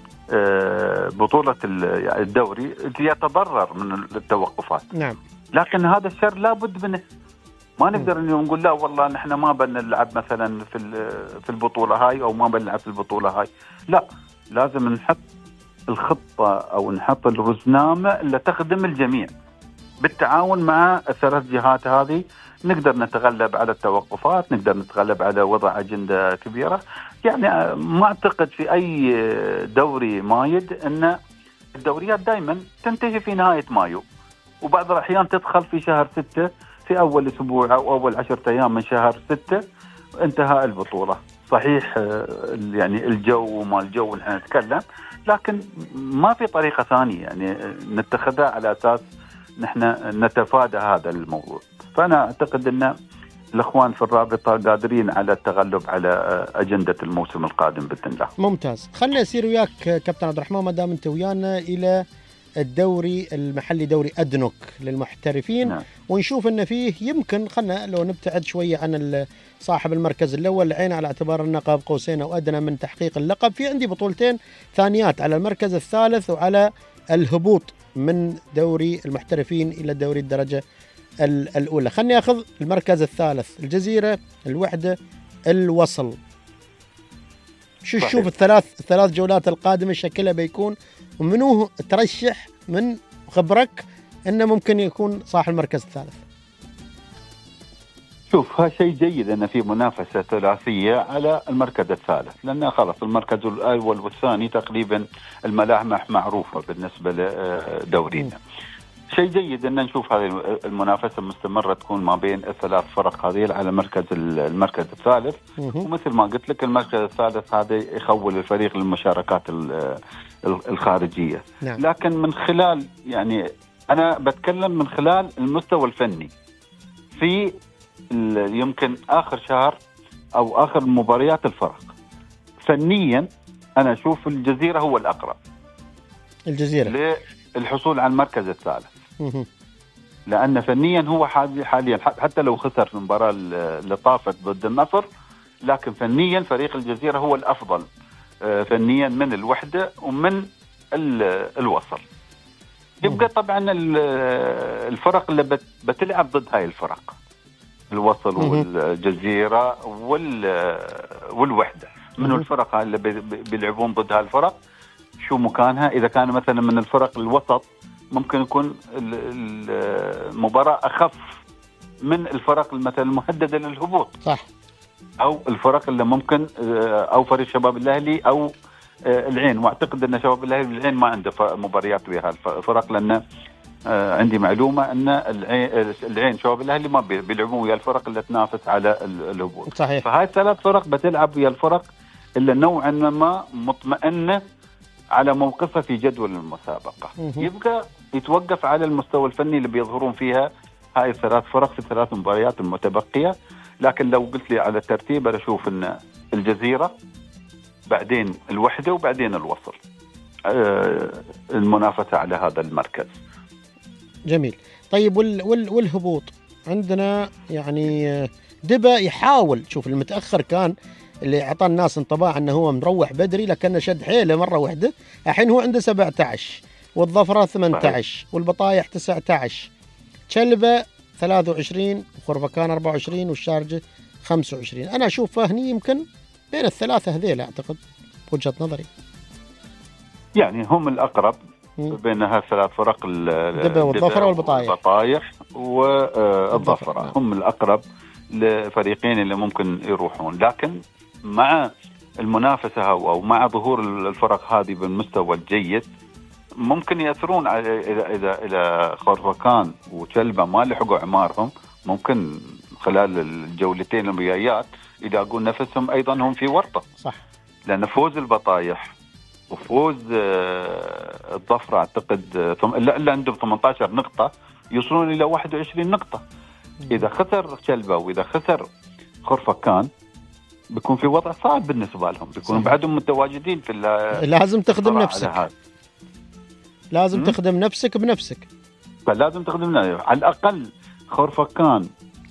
بطولة الدوري يتضرر من التوقفات. نعم. لكن هذا الشر لابد منه، ما نقدر اليوم نقول لا والله نحن ما بنلعب مثلا في البطولة هاي أو ما بنلعب في البطولة هاي، لا، لازم نحط الخطة أو نحط الرزنامة اللي تخدم الجميع بالتعاون مع الثلاث جهات هذه. نقدر نتغلب على التوقفات، نقدر نتغلب على وضع أجندة كبيرة. يعني ما أعتقد في أي دوري مايد أن الدوريات دائما تنتهي في نهاية مايو، وبعض الأحيان تدخل في شهر 6 في أول أسبوع أو أول 10 أيام من شهر 6 انتهاء البطولة. صحيح يعني الجو وما الجو نحن نتكلم، لكن ما في طريقة ثانية يعني نتخذها على أساس نحن نتفادى هذا الموضوع. فأنا أعتقد أن الأخوان في الرابطة قادرين على التغلب على أجندة الموسم القادم بإذن الله. ممتاز. خلنا نسير وياك كابتن عبد الرحمن ما دام أنت ويانا إلى الدوري المحلي، دوري أدنوك للمحترفين. نعم. ونشوف أن فيه يمكن خلنا لو نبتعد شوية عن صاحب المركز الأول العين على اعتبار أنه قاب قوسين أو أدنى من تحقيق اللقب، في عندي بطولتين ثانيات على المركز الثالث وعلى الهبوط من دوري المحترفين إلى دوري الدرجة الأولى. خلني أخذ المركز الثالث، الجزيرة، الوحدة، الوصل. شو تشوف الثلاث جولات القادمة شكلها بيكون، ومنو ترشح من خبرك أنه ممكن يكون صاحب المركز الثالث؟ شوف، هذا شيء جيد أن في منافسة ثلاثية على المركز الثالث، لأن خلص المركز الأول والثاني تقريبا الملاحمة معروفة بالنسبة لدورينا. شيء جيد ان نشوف هذه المنافسه مستمره تكون ما بين الثلاث فرق هذه على المركز الثالث. ومثل ما قلت لك المركز الثالث هذا يخول الفريق للمشاركات الخارجيه. نعم. لكن من خلال يعني انا بتكلم من خلال المستوى الفني في يمكن اخر شهر او اخر مباريات الفرق فنيا انا اشوف الجزيره هو الاقرب الجزيره للحصول على المركز الثالث. لأن فنيا هو حاليا حتى لو خسر في المباراة اللي طافت ضد النصر، لكن فنيا فريق الجزيرة هو الأفضل فنيا من الوحدة ومن الوصل. يبقى طبعا الفرق اللي بتلعب ضد هاي الفرق الوصل والجزيرة والوحدة، من الفرق اللي بيلعبون ضد هاي الفرق شو مكانها. إذا كان مثلا من الفرق الوسط ممكن يكون المباراة أخف من الفرق مثلا المهددة للهبوط، صح، أو الفرق اللي ممكن أو فريق شباب الأهلي أو العين. واعتقد أن شباب الأهلي والعين ما عنده مباريات ويا هالفرق، لأن عندي معلومة أن العين شباب الأهلي ما بيلعبون ويا الفرق اللي تنافس على الهبوط. صحيح. فهاي الثلاث فرق بتلعب ويا الفرق اللي نوعا ما مطمئنة على موقفها في جدول المسابقة. يبقى يتوقف على المستوى الفني اللي بيظهرون فيها هاي الثلاث فرق في الثلاث مباريات المتبقية. لكن لو قلت لي على الترتيب أنا أشوف أن الجزيرة بعدين الوحدة وبعدين الوصل المنافسة على هذا المركز. جميل. طيب والهبوط عندنا يعني دبا يحاول، شوف المتأخر كان اللي أعطى الناس انطباع أنه هو مروح بدري لكنه شد حيله مرة واحدة. الحين هو عنده 17 والظفرة 18 والبطايح 19، شلبة 23 وخرفكان 24 والشارجة 25. أنا أشوف هني يمكن بين الثلاثة هذيل أعتقد بوجهة نظري يعني هم الأقرب بين هالثلاث فرق الدبا والظفرة والبطايح والظفرة هم الأقرب لفريقين اللي ممكن يروحون. لكن مع المنافسة أو مع ظهور الفرق هذه بالمستوى الجيد ممكن يأثرون إذا خرفكان وشلبة ما لحقوا عمارهم، ممكن خلال الجولتين الجايات يلاقون نفسهم أيضا هم في ورطة. صح. لأن فوز البطايح وفوز الظفرة أعتقد إلا عندهم 18 نقطة يوصلون إلى 21 نقطة. إذا خسر شلبة وإذا خسر خرفكان بيكون في وضع صعب بالنسبة لهم، بيكونوا بعدهم متواجدين في لازم تخدم نفسك، لازم تخدم نفسك بنفسك. فلازم تخدم نفسك على الأقل. خرفكان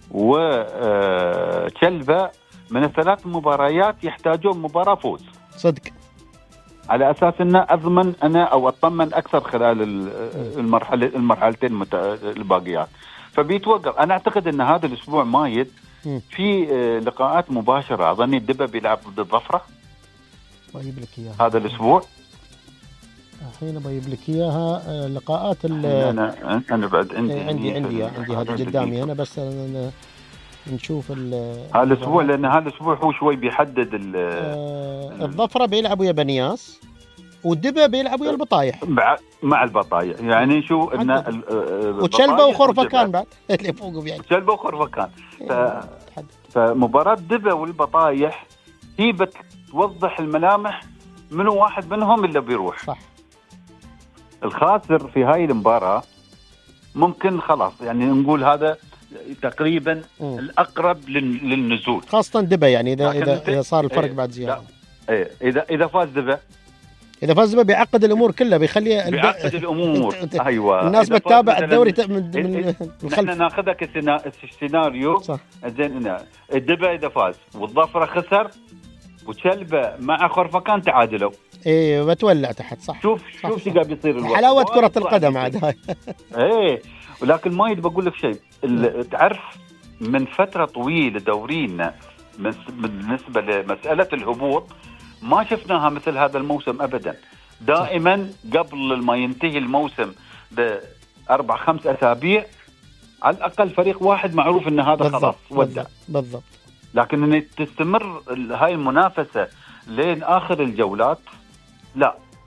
وشلبة من الثلاث مباريات يحتاجون مباراة فوز صدق، على أساس أن أضمن أنا أو أطمن أكثر خلال المرحلتين الباقيات. فبيتوقف. أنا أعتقد أن هذا الأسبوع مايد في لقاءات مباشرة. أظني الدبا بيلعب ضد الظفرة بجيب لك إياها هذا الأسبوع. الحين بجيب لك إياها لقاءات أنا بعد عندي هذا قدامي أنا، بس نشوف هذا الأسبوع، لأن هذا الأسبوع هو شوي بيحدد الظفرة بيلعب ويا بنياس والدبا بيلعب ويا البطايح مع البطايح. يعني شو إن وشلبة وخرفكان بعد اللي فوقهم يعني شلبة وخرفكان. فمباراة دبا والبطايح هي بتوضح الملامح منو واحد منهم اللي بيروح. صح. الخاسر في هاي المباراة ممكن خلاص يعني نقول هذا تقريبا الأقرب للنزول، خاصة دبا. يعني إذا صار الفرق بعد زيادة. إذا فاز دبا بيعقد الأمور كلها، بيعقد الأمور. أيوة. الناس بتتابع الدوري من الخلف. نحن ناخذها كسيناريو. زين الدبا إذا فاز والظفرة خسر وشلبة مع خرفكان تعادلوا، ايه بتولع تحت. صح. شوف شو قاعد بيصير الوقت. حلاوة كرة القدم عاد هاي. ايه. ولكن ما بقول لك شيء، تعرف من فترة طويلة دورينا بالنسبة لمسألة الهبوط ما شفناها مثل هذا الموسم أبدا. دائما قبل ما ينتهي الموسم ب4-5 أسابيع على الأقل فريق واحد معروف أن هذا خلاص ودع. بالضبط. لكن أن تستمر هاي المنافسة لين آخر الجولات لا،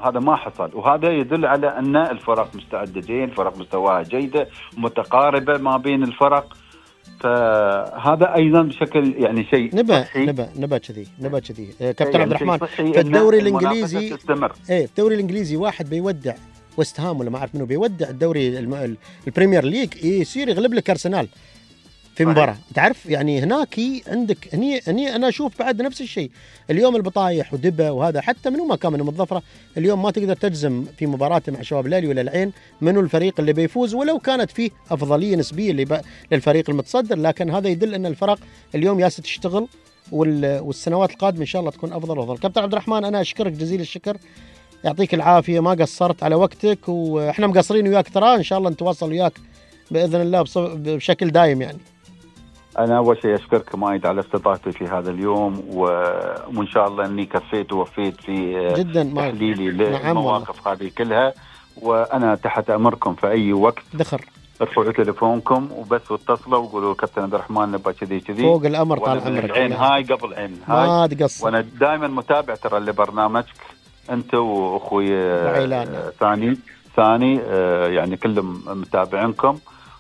هذا ما حصل، وهذا يدل على أن الفرق مستعدة جيد، الفرق مستواها جيدة متقاربة ما بين الفرق. فهذا أيضا بشكل يعني شيء نبى كذي كابتن عبد الرحمن. في الدوري الإنجليزي الدوري الإنجليزي واحد بيودع وست هام ولا ما أعرف منه، بيودع الدوري البريمير ليج، يصير يغلب لك أرسنال في مباراة. تعرف يعني هناك عندك هني أنا أشوف بعد نفس الشيء. اليوم البطايح ودبة وهذا حتى منو ما كان من الظفرة اليوم ما تقدر تجزم في مباراة مع شباب الأهلي ولا العين منو الفريق اللي بيفوز، ولو كانت فيه أفضلية نسبية للفريق المتصدر. لكن هذا يدل أن الفرق اليوم ياسة تشتغل، والسنوات القادمة إن شاء الله تكون أفضل وأفضل. كابتن عبد الرحمن أنا أشكرك جزيل الشكر، يعطيك العافية، ما قصرت على وقتك، وإحنا مقصرين وياك ترى، إن شاء الله نتواصل وياك بإذن الله بشكل دائم. يعني أنا أول شيء أشكرك مايد على استضافتي في هذا اليوم، وإن شاء الله أني كفيت ووفيت في تحليلي للمواقف هذه كلها، وأنا تحت أمركم في أي وقت. ارفعوا تليفونكم وبس واتصلوا وقولوا كابتن عبد الرحمن نبغى كذي فوق الأمر طال عمرك. العين هاي قبل عين هاي ما تقصر. وأنا دائما متابع ترى لبرنامجك أنت وأخوي ثاني يعني كلهم متابعينكم،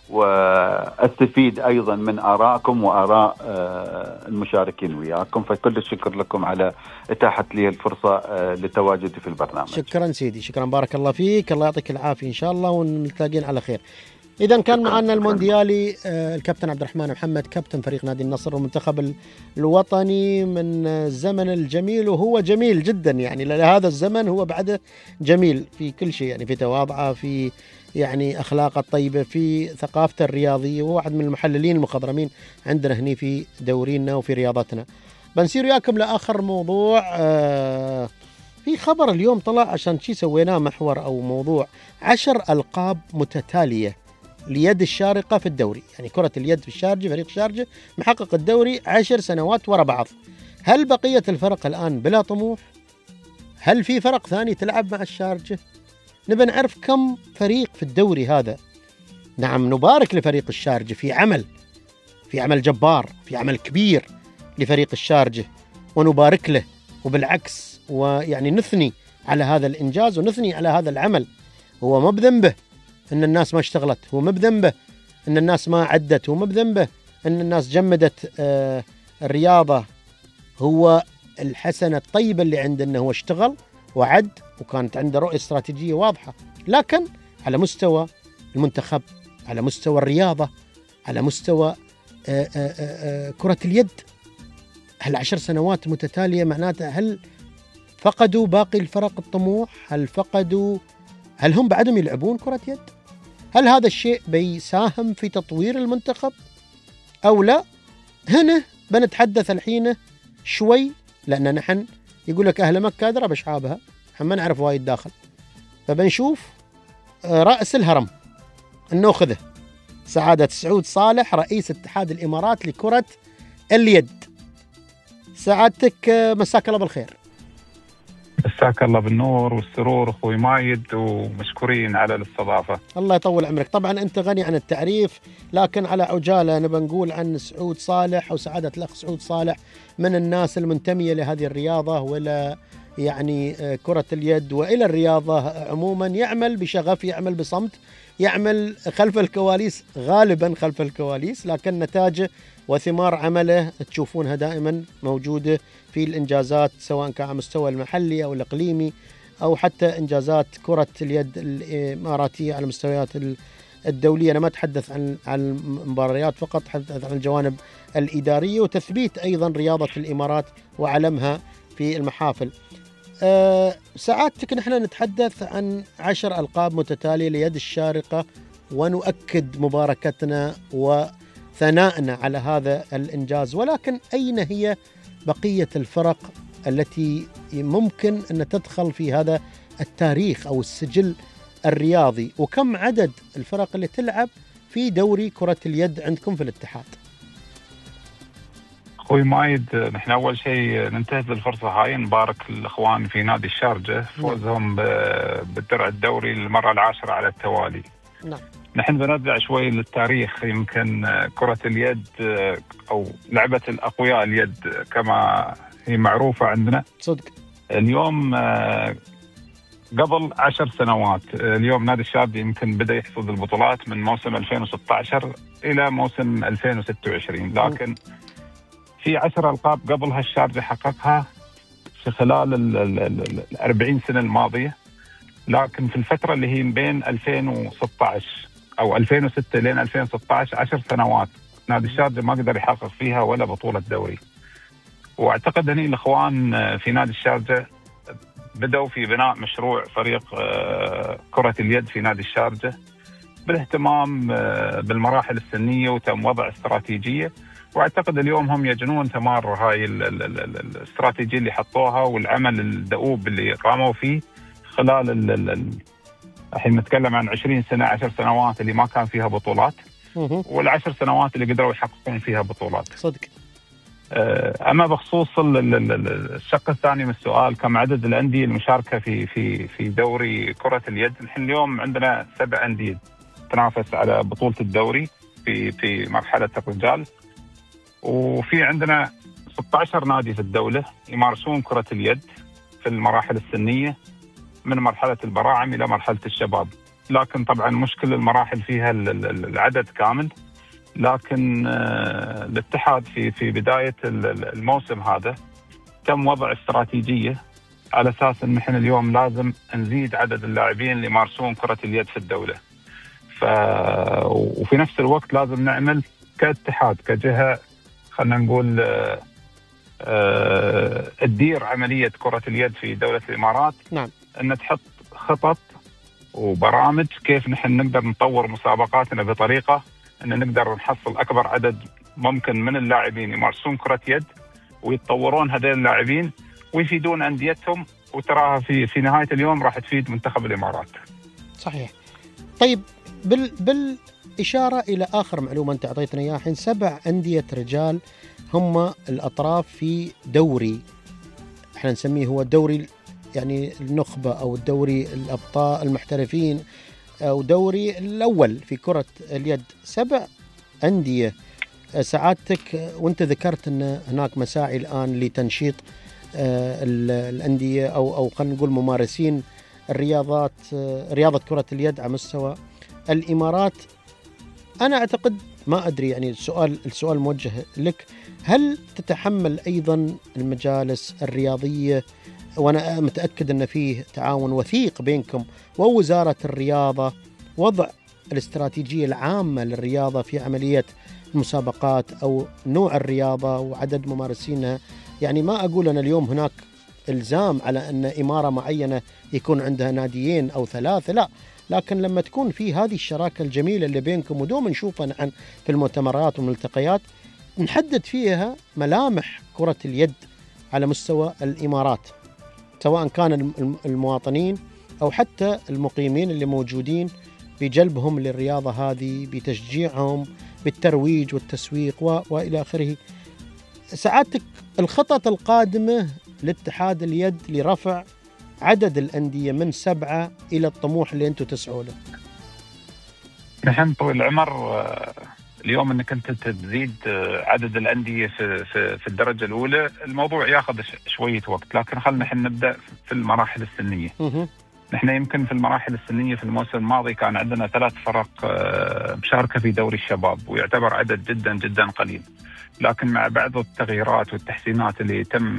واستفيد ايضا من ارائكم واراء المشاركين وياكم. فكل الشكر لكم على اتاحه لي الفرصه لتواجدي في البرنامج. شكرا سيدي، شكرا، بارك الله فيك، الله يعطيك العافيه ان شاء الله، ونلتقين على خير. اذا كان معنا المونديالي الكابتن عبد الرحمن محمد، كابتن فريق نادي النصر والمنتخب الوطني من الزمن الجميل، وهو جميل جدا يعني لهذا الزمن، هو بعده جميل في كل شيء، يعني في تواضعه، في يعني أخلاقه الطيبة، في ثقافته الرياضية، وهو واحد من المحللين المخضرمين عندنا هنا في دورينا وفي رياضتنا. بنسير وياكم لآخر موضوع. في خبر اليوم طلع عشان شي سويناه محور أو موضوع 10 ألقاب متتالية ليد الشارقة في الدوري، يعني كرة اليد في الشارجة، فريق الشارجة محقق الدوري 10 سنوات ورا بعض. هل بقية الفرق الآن بلا طموح؟ هل في فرق ثاني تلعب مع الشارجة؟ نبي نعرف كم فريق في الدوري هذا. نعم، نبارك لفريق الشارجة في عمل جبار، في عمل كبير لفريق الشارجة، ونبارك له، وبالعكس ويعني نثني على هذا الإنجاز ونثني على هذا العمل. هو ما بذنبه أن الناس ما اشتغلت، هو ما بذنبه أن الناس ما عدت، هو ما بذنبه أن الناس جمدت الرياضة. هو الحسنة الطيبة اللي عنده أنه هو اشتغل وعد، وكانت عنده رؤية استراتيجية واضحة. لكن على مستوى المنتخب، على مستوى الرياضة، على مستوى كرة اليد، هل 10 سنوات متتالية معناتها هل فقدوا باقي الفرق الطموح؟ هل هم بعدهم يلعبون كرة يد؟ هل هذا الشيء بيساهم في تطوير المنتخب أو لا؟ هنا بنتحدث الحين شوي، لأن نحن يقول لك أهل مكة أدرى بشعابها، ما نعرف وايد داخل. فبنشوف رأس الهرم النوخذة سعادة سعود صالح، رئيس اتحاد الإمارات لكرة اليد. سعادتك مساك الله بالخير. مساك الله بالنور والسرور أخوي مايد، ومشكورين على الاستضافة. الله يطول عمرك. طبعا أنت غني عن التعريف، لكن على عجالة نبى نقول عن سعود صالح وسعادة الأخ سعود صالح، من الناس المنتمية لهذه الرياضة ولا يعني كرة اليد وإلى الرياضة عموما، يعمل بشغف، يعمل بصمت، يعمل خلف الكواليس، غالبا خلف الكواليس، لكن نتاجه وثمار عمله تشوفونها دائما موجودة في الإنجازات، سواء كان على مستوى المحلي أو الإقليمي أو حتى إنجازات كرة اليد الإماراتية على المستويات الدولية. أنا ما أتحدث عن المباريات فقط، أتحدث عن الجوانب الإدارية وتثبيت أيضا رياضة الإمارات وعلمها في المحافل. ساعاتك نحن نتحدث عن 10 ألقاب متتالية ليد الشارقة، ونؤكد مباركتنا وثنائنا على هذا الإنجاز، ولكن أين هي بقية الفرق التي ممكن أن تدخل في هذا التاريخ أو السجل الرياضي؟ وكم عدد الفرق اللي تلعب في دوري كرة اليد عندكم في الاتحاد؟ أخوي مايد، نحن أول شيء ننتهز الفرصة هاي نبارك الأخوان في نادي الشارجة فوزهم بالدرع الدوري للمرة 10 على التوالي. نعم. نحن بنرجع شوي للتاريخ. يمكن كرة اليد أو لعبة الأقوياء اليد كما هي معروفة عندنا صدق، اليوم قبل 10 سنوات. اليوم نادي الشارجة يمكن بدأ يحصد البطولات من موسم 2016 إلى موسم 2026، لكن في 10 ألقاب قبلها الشارجة حققها في خلال ال 40 سنة الماضية. لكن في الفترة اللي هي بين 2016 أو 2006 لين 2016 10 سنوات نادي الشارجة ما قدر يحقق فيها ولا بطولة دوري. واعتقد هني الإخوان في نادي الشارجة بدأوا في بناء مشروع فريق كرة اليد في نادي الشارجة بالاهتمام بالمراحل السنية وتم وضع استراتيجية، واعتقد اليوم هم يجنون ثمار هاي الاستراتيجية اللي حطوها والعمل الدؤوب اللي قاموا فيه خلال الحين نتكلم عن 20 سنة 10 سنوات اللي ما كان فيها بطولات، وال10 سنوات اللي قدروا يحققون فيها بطولات. صدق. أما بخصوص الشق الثاني من السؤال، كم عدد الأندية المشاركة في دوري كرة اليد؟ نحن اليوم عندنا 7 أندية تنافس على بطولة الدوري في مرحلة الرجال، وفي عندنا 16 نادي في الدولة يمارسون كرة اليد في المراحل السنية من مرحلة البراعم إلى مرحلة الشباب. لكن طبعا مشكلة المراحل فيها العدد كامل، لكن الاتحاد في بداية الموسم هذا تم وضع استراتيجية على أساس أن نحن اليوم لازم نزيد عدد اللاعبين اللي يمارسون كرة اليد في الدولة. وفي نفس الوقت لازم نعمل كاتحاد كجهة خلنا نقول تدير عملية كرة اليد في دولة الإمارات. نعم. أن تحط خطط وبرامج كيف نحن نقدر نطور مسابقاتنا بطريقة أن نقدر نحصل أكبر عدد ممكن من اللاعبين يمارسون كرة يد ويتطورون هذول اللاعبين ويفيدون أنديتهم، وتراها في نهاية اليوم راح تفيد منتخب الإمارات. صحيح. طيب بالإشارة إلى آخر معلومة أنت أعطيتنا إياها، حين 7 أندية رجال هم الأطراف في دوري احنا نسميه هو الدوري يعني النخبة أو الدوري الأبطال المحترفين أو دوري الأول في كرة اليد. 7 أندية. سعادتك وانت ذكرت أن هناك مساعي الآن لتنشيط الأندية أو خلينا نقول ممارسين رياضة كرة اليد على مستوى الإمارات. أنا أعتقد ما أدري يعني السؤال موجه لك، هل تتحمل أيضا المجالس الرياضية، وأنا متأكد أن فيه تعاون وثيق بينكم ووزارة الرياضة، وضع الاستراتيجية العامة للرياضة في عملية المسابقات أو نوع الرياضة وعدد ممارسينها؟ يعني ما أقول أنا اليوم هناك إلزام على أن إمارة معينة يكون عندها ناديين أو 3، لا، لكن لما تكون في هذه الشراكة الجميلة اللي بينكم ودوم نشوفها نحن في المؤتمرات والملتقيات نحدد فيها ملامح كرة اليد على مستوى الإمارات، سواء كان المواطنين أو حتى المقيمين اللي موجودين، بجلبهم للرياضة هذه، بتشجيعهم، بالترويج والتسويق وإلى آخره. سعادتك الخطط القادمة لاتحاد اليد لرفع عدد الأندية من 7 إلى الطموح اللي أنتم تسعوا له؟ نحن طويل العمر اليوم أنك أنت تزيد عدد الأندية في الدرجة الأولى، الموضوع ياخذ شوية وقت، لكن خلنا نحن نبدأ في المراحل السنية. نحن يمكن في المراحل السنية في الموسم الماضي كان عندنا 3 فرق مشاركة في دوري الشباب، ويعتبر عدد جدا جدا قليل، لكن مع بعض التغييرات والتحسينات اللي تم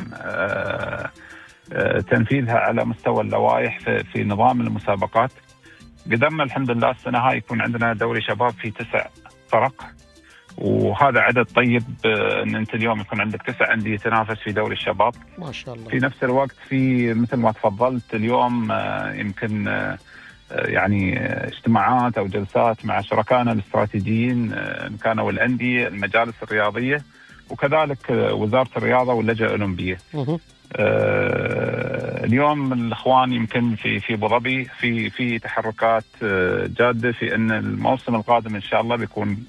تنفيذها على مستوى اللوائح في نظام المسابقات قدرنا الحمد لله السنة هاي يكون عندنا دوري شباب في 9 فرق، وهذا عدد طيب ان انت اليوم يكون عندك 9 أندية تنافس في دوري الشباب ما شاء الله. في نفس الوقت في مثل ما تفضلت اليوم يمكن يعني اجتماعات او جلسات مع شركائنا الاستراتيجيين ان كانوا الأندية المجالس الرياضية وكذلك وزارة الرياضة واللجنة الأولمبية. اليوم الإخوان يمكن في أبو ظبي في تحركات جادة في أن الموسم القادم إن شاء الله بيكون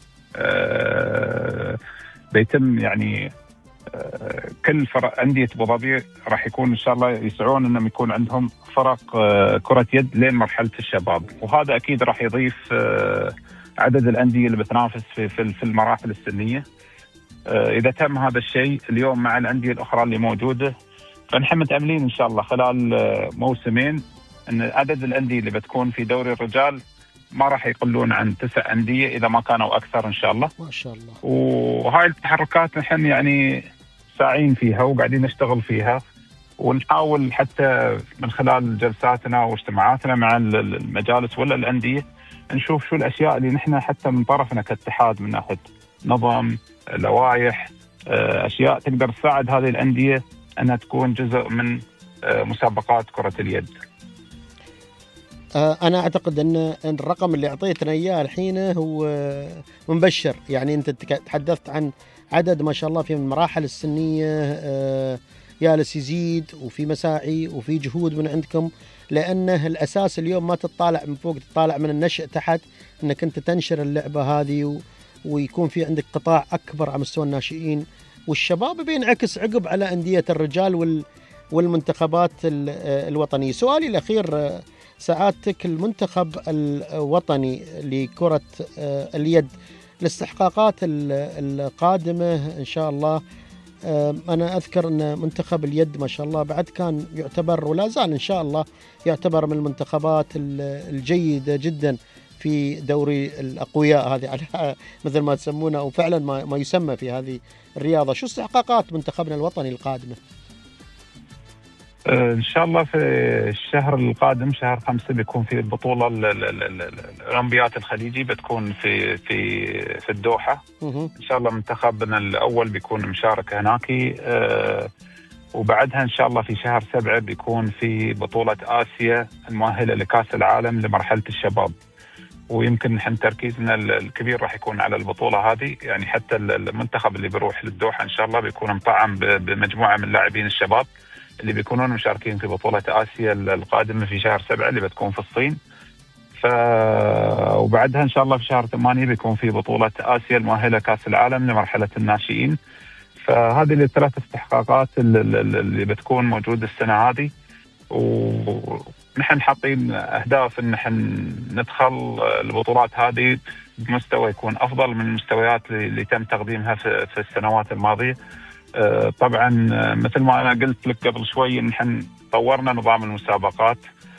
بيتم يعني كل فرق أندية أبو ظبي راح يكون إن شاء الله يسعون أنهم يكون عندهم فرق كرة يد لين مرحلة الشباب، وهذا أكيد راح يضيف عدد الأندية اللي بتنافس في المراحل السنية. إذا تم هذا الشيء اليوم مع الأندية الأخرى اللي موجودة، فنحن متأملين إن شاء الله خلال موسمين أن عدد الأندية اللي بتكون في دوري الرجال ما راح يقلون عن 9 أندية إذا ما كانوا أكثر إن شاء الله. ما شاء الله. وهاي التحركات نحن يعني ساعين فيها وقاعدين نشتغل فيها، ونحاول حتى من خلال جلساتنا واجتماعاتنا مع المجالس ولا الأندية نشوف شو الأشياء اللي نحن حتى من طرفنا كاتحاد من ناحية نظم، لوائح، أشياء تقدر تساعد هذه الأندية أنها تكون جزء من مسابقات كرة اليد. أنا أعتقد أن الرقم اللي أعطيتنا إياه الحين هو مبشر. يعني أنت تحدثت عن عدد ما شاء الله في المراحل السنية جالس يزيد، وفي مساعي وفي جهود من عندكم، لأنه الأساس اليوم ما تطالع من فوق، تطالع من النشأ تحت، أنك أنت تنشر اللعبة هذه ويكون في عندك قطاع أكبر على مستوى الناشئين والشباب بينعكس عقب على أندية الرجال والمنتخبات الوطنية. سؤالي الأخير سعادتك، المنتخب الوطني لكرة اليد، الاستحقاقات القادمة إن شاء الله. أنا أذكر أن منتخب اليد ما شاء الله بعد كان يعتبر ولا زال إن شاء الله يعتبر من المنتخبات الجيدة جدا في دوري الأقوياء هذه على مثل ما تسمونه، أو فعلا ما يسمى في هذه الرياضة. شو استحقاقات منتخبنا الوطني القادمة؟ إن شاء الله في الشهر القادم شهر 5 بيكون في البطولة الأولمبيات الخليجي، بتكون في الدوحة. إن شاء الله منتخبنا الأول بيكون مشارك هناك، وبعدها إن شاء الله في شهر 7 بيكون في بطولة آسيا المؤهلة لكأس العالم لمرحلة الشباب. ويمكن نحن تركيزنا الكبير راح يكون على البطولة هذه، يعني حتى المنتخب اللي بيروح للدوحة إن شاء الله بيكون مطعم بمجموعة من لاعبين الشباب اللي بيكونون مشاركين في بطولة آسيا القادمة في شهر 7 اللي بتكون في الصين. وبعدها إن شاء الله في شهر 8 بيكون في بطولة آسيا المؤهلة كأس العالم لمرحلة الناشئين. فهذه الثلاث استحقاقات اللي بتكون موجودة السنة هذه، ونحن حاطين أهداف إن نحن ندخل البطولات هذه بمستوى يكون أفضل من المستويات اللي تم تقديمها في السنوات الماضية. طبعا مثل ما أنا قلت لك قبل شوي نحن طورنا نظام المسابقات.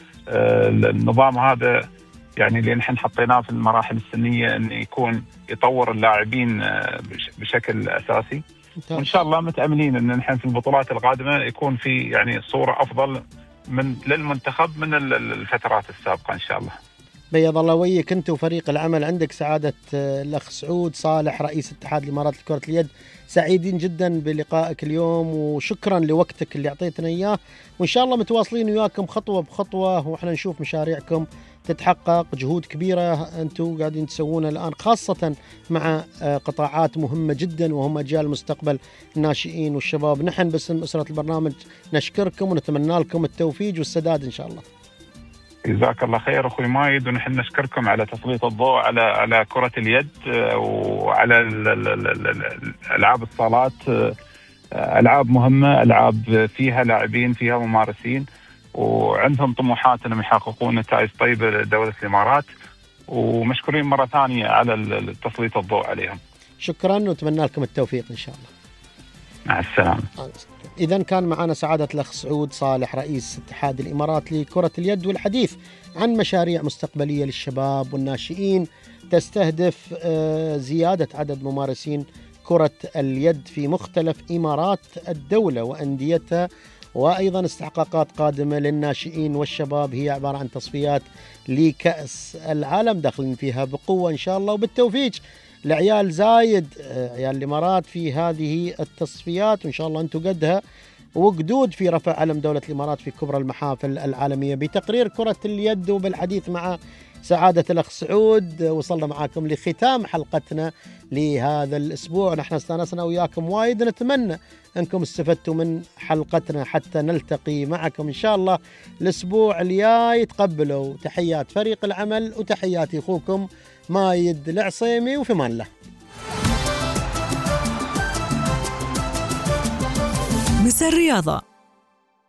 النظام هذا يعني اللي نحن حطيناه في المراحل السنية أن يكون يطور اللاعبين بشكل أساسي، وإن شاء الله متأملين أن نحن في البطولات القادمة يكون في يعني صورة أفضل للمنتخب من الفترات السابقة إن شاء الله. بيض الله وجهك أنت وفريق العمل. عندك سعادة الأخ سعود صالح رئيس اتحاد الإمارات لكرة اليد، سعيدين جدا بلقائك اليوم، وشكرا لوقتك اللي أعطيتنا إياه، وإن شاء الله متواصلين وياكم خطوة بخطوة، وإحنا نشوف مشاريعكم تتحقق. جهود كبيرة أنتم قاعدين تسوونها الآن، خاصة مع قطاعات مهمة جدا وهم أجيال المستقبل الناشئين والشباب. نحن باسم أسرة البرنامج نشكركم ونتمنى لكم التوفيق والسداد إن شاء الله. جزاك الله خير أخوي مايد، ونحن نشكركم على تسليط الضوء على كرة اليد وعلى ألعاب الصالات. ألعاب مهمة، ألعاب فيها لاعبين، فيها ممارسين، وعندهم طموحات أنهم يحققون نتائج طيبة لدولة الإمارات، ومشكورين مرة ثانية على تسليط الضوء عليهم. شكرا ونتمنى لكم التوفيق إن شاء الله. مع السلامة. إذن كان معنا سعادة الأخ سعود صالح رئيس اتحاد الإمارات لكرة اليد، والحديث عن مشاريع مستقبلية للشباب والناشئين تستهدف زيادة عدد ممارسين كرة اليد في مختلف إمارات الدولة وأنديتها، وأيضا استحقاقات قادمة للناشئين والشباب هي عبارة عن تصفيات لكأس العالم داخلين فيها بقوة إن شاء الله، وبالتوفيق لعيال زايد عيال الإمارات في هذه التصفيات، وإن شاء الله أنتم قدها وقدود في رفع علم دولة الإمارات في كبرى المحافل العالمية. بتقرير كرة اليد وبالحديث مع سعادة الأخ سعود وصلنا معاكم لختام حلقتنا لهذا الأسبوع. نحن استانسنا وياكم وايد، نتمنى أنكم استفدتوا من حلقتنا حتى نلتقي معكم إن شاء الله الأسبوع الجاي. تقبلوا تحيات فريق العمل وتحياتي أخوكم مايد العصيمي، وفي امان الله. مساء الرياضة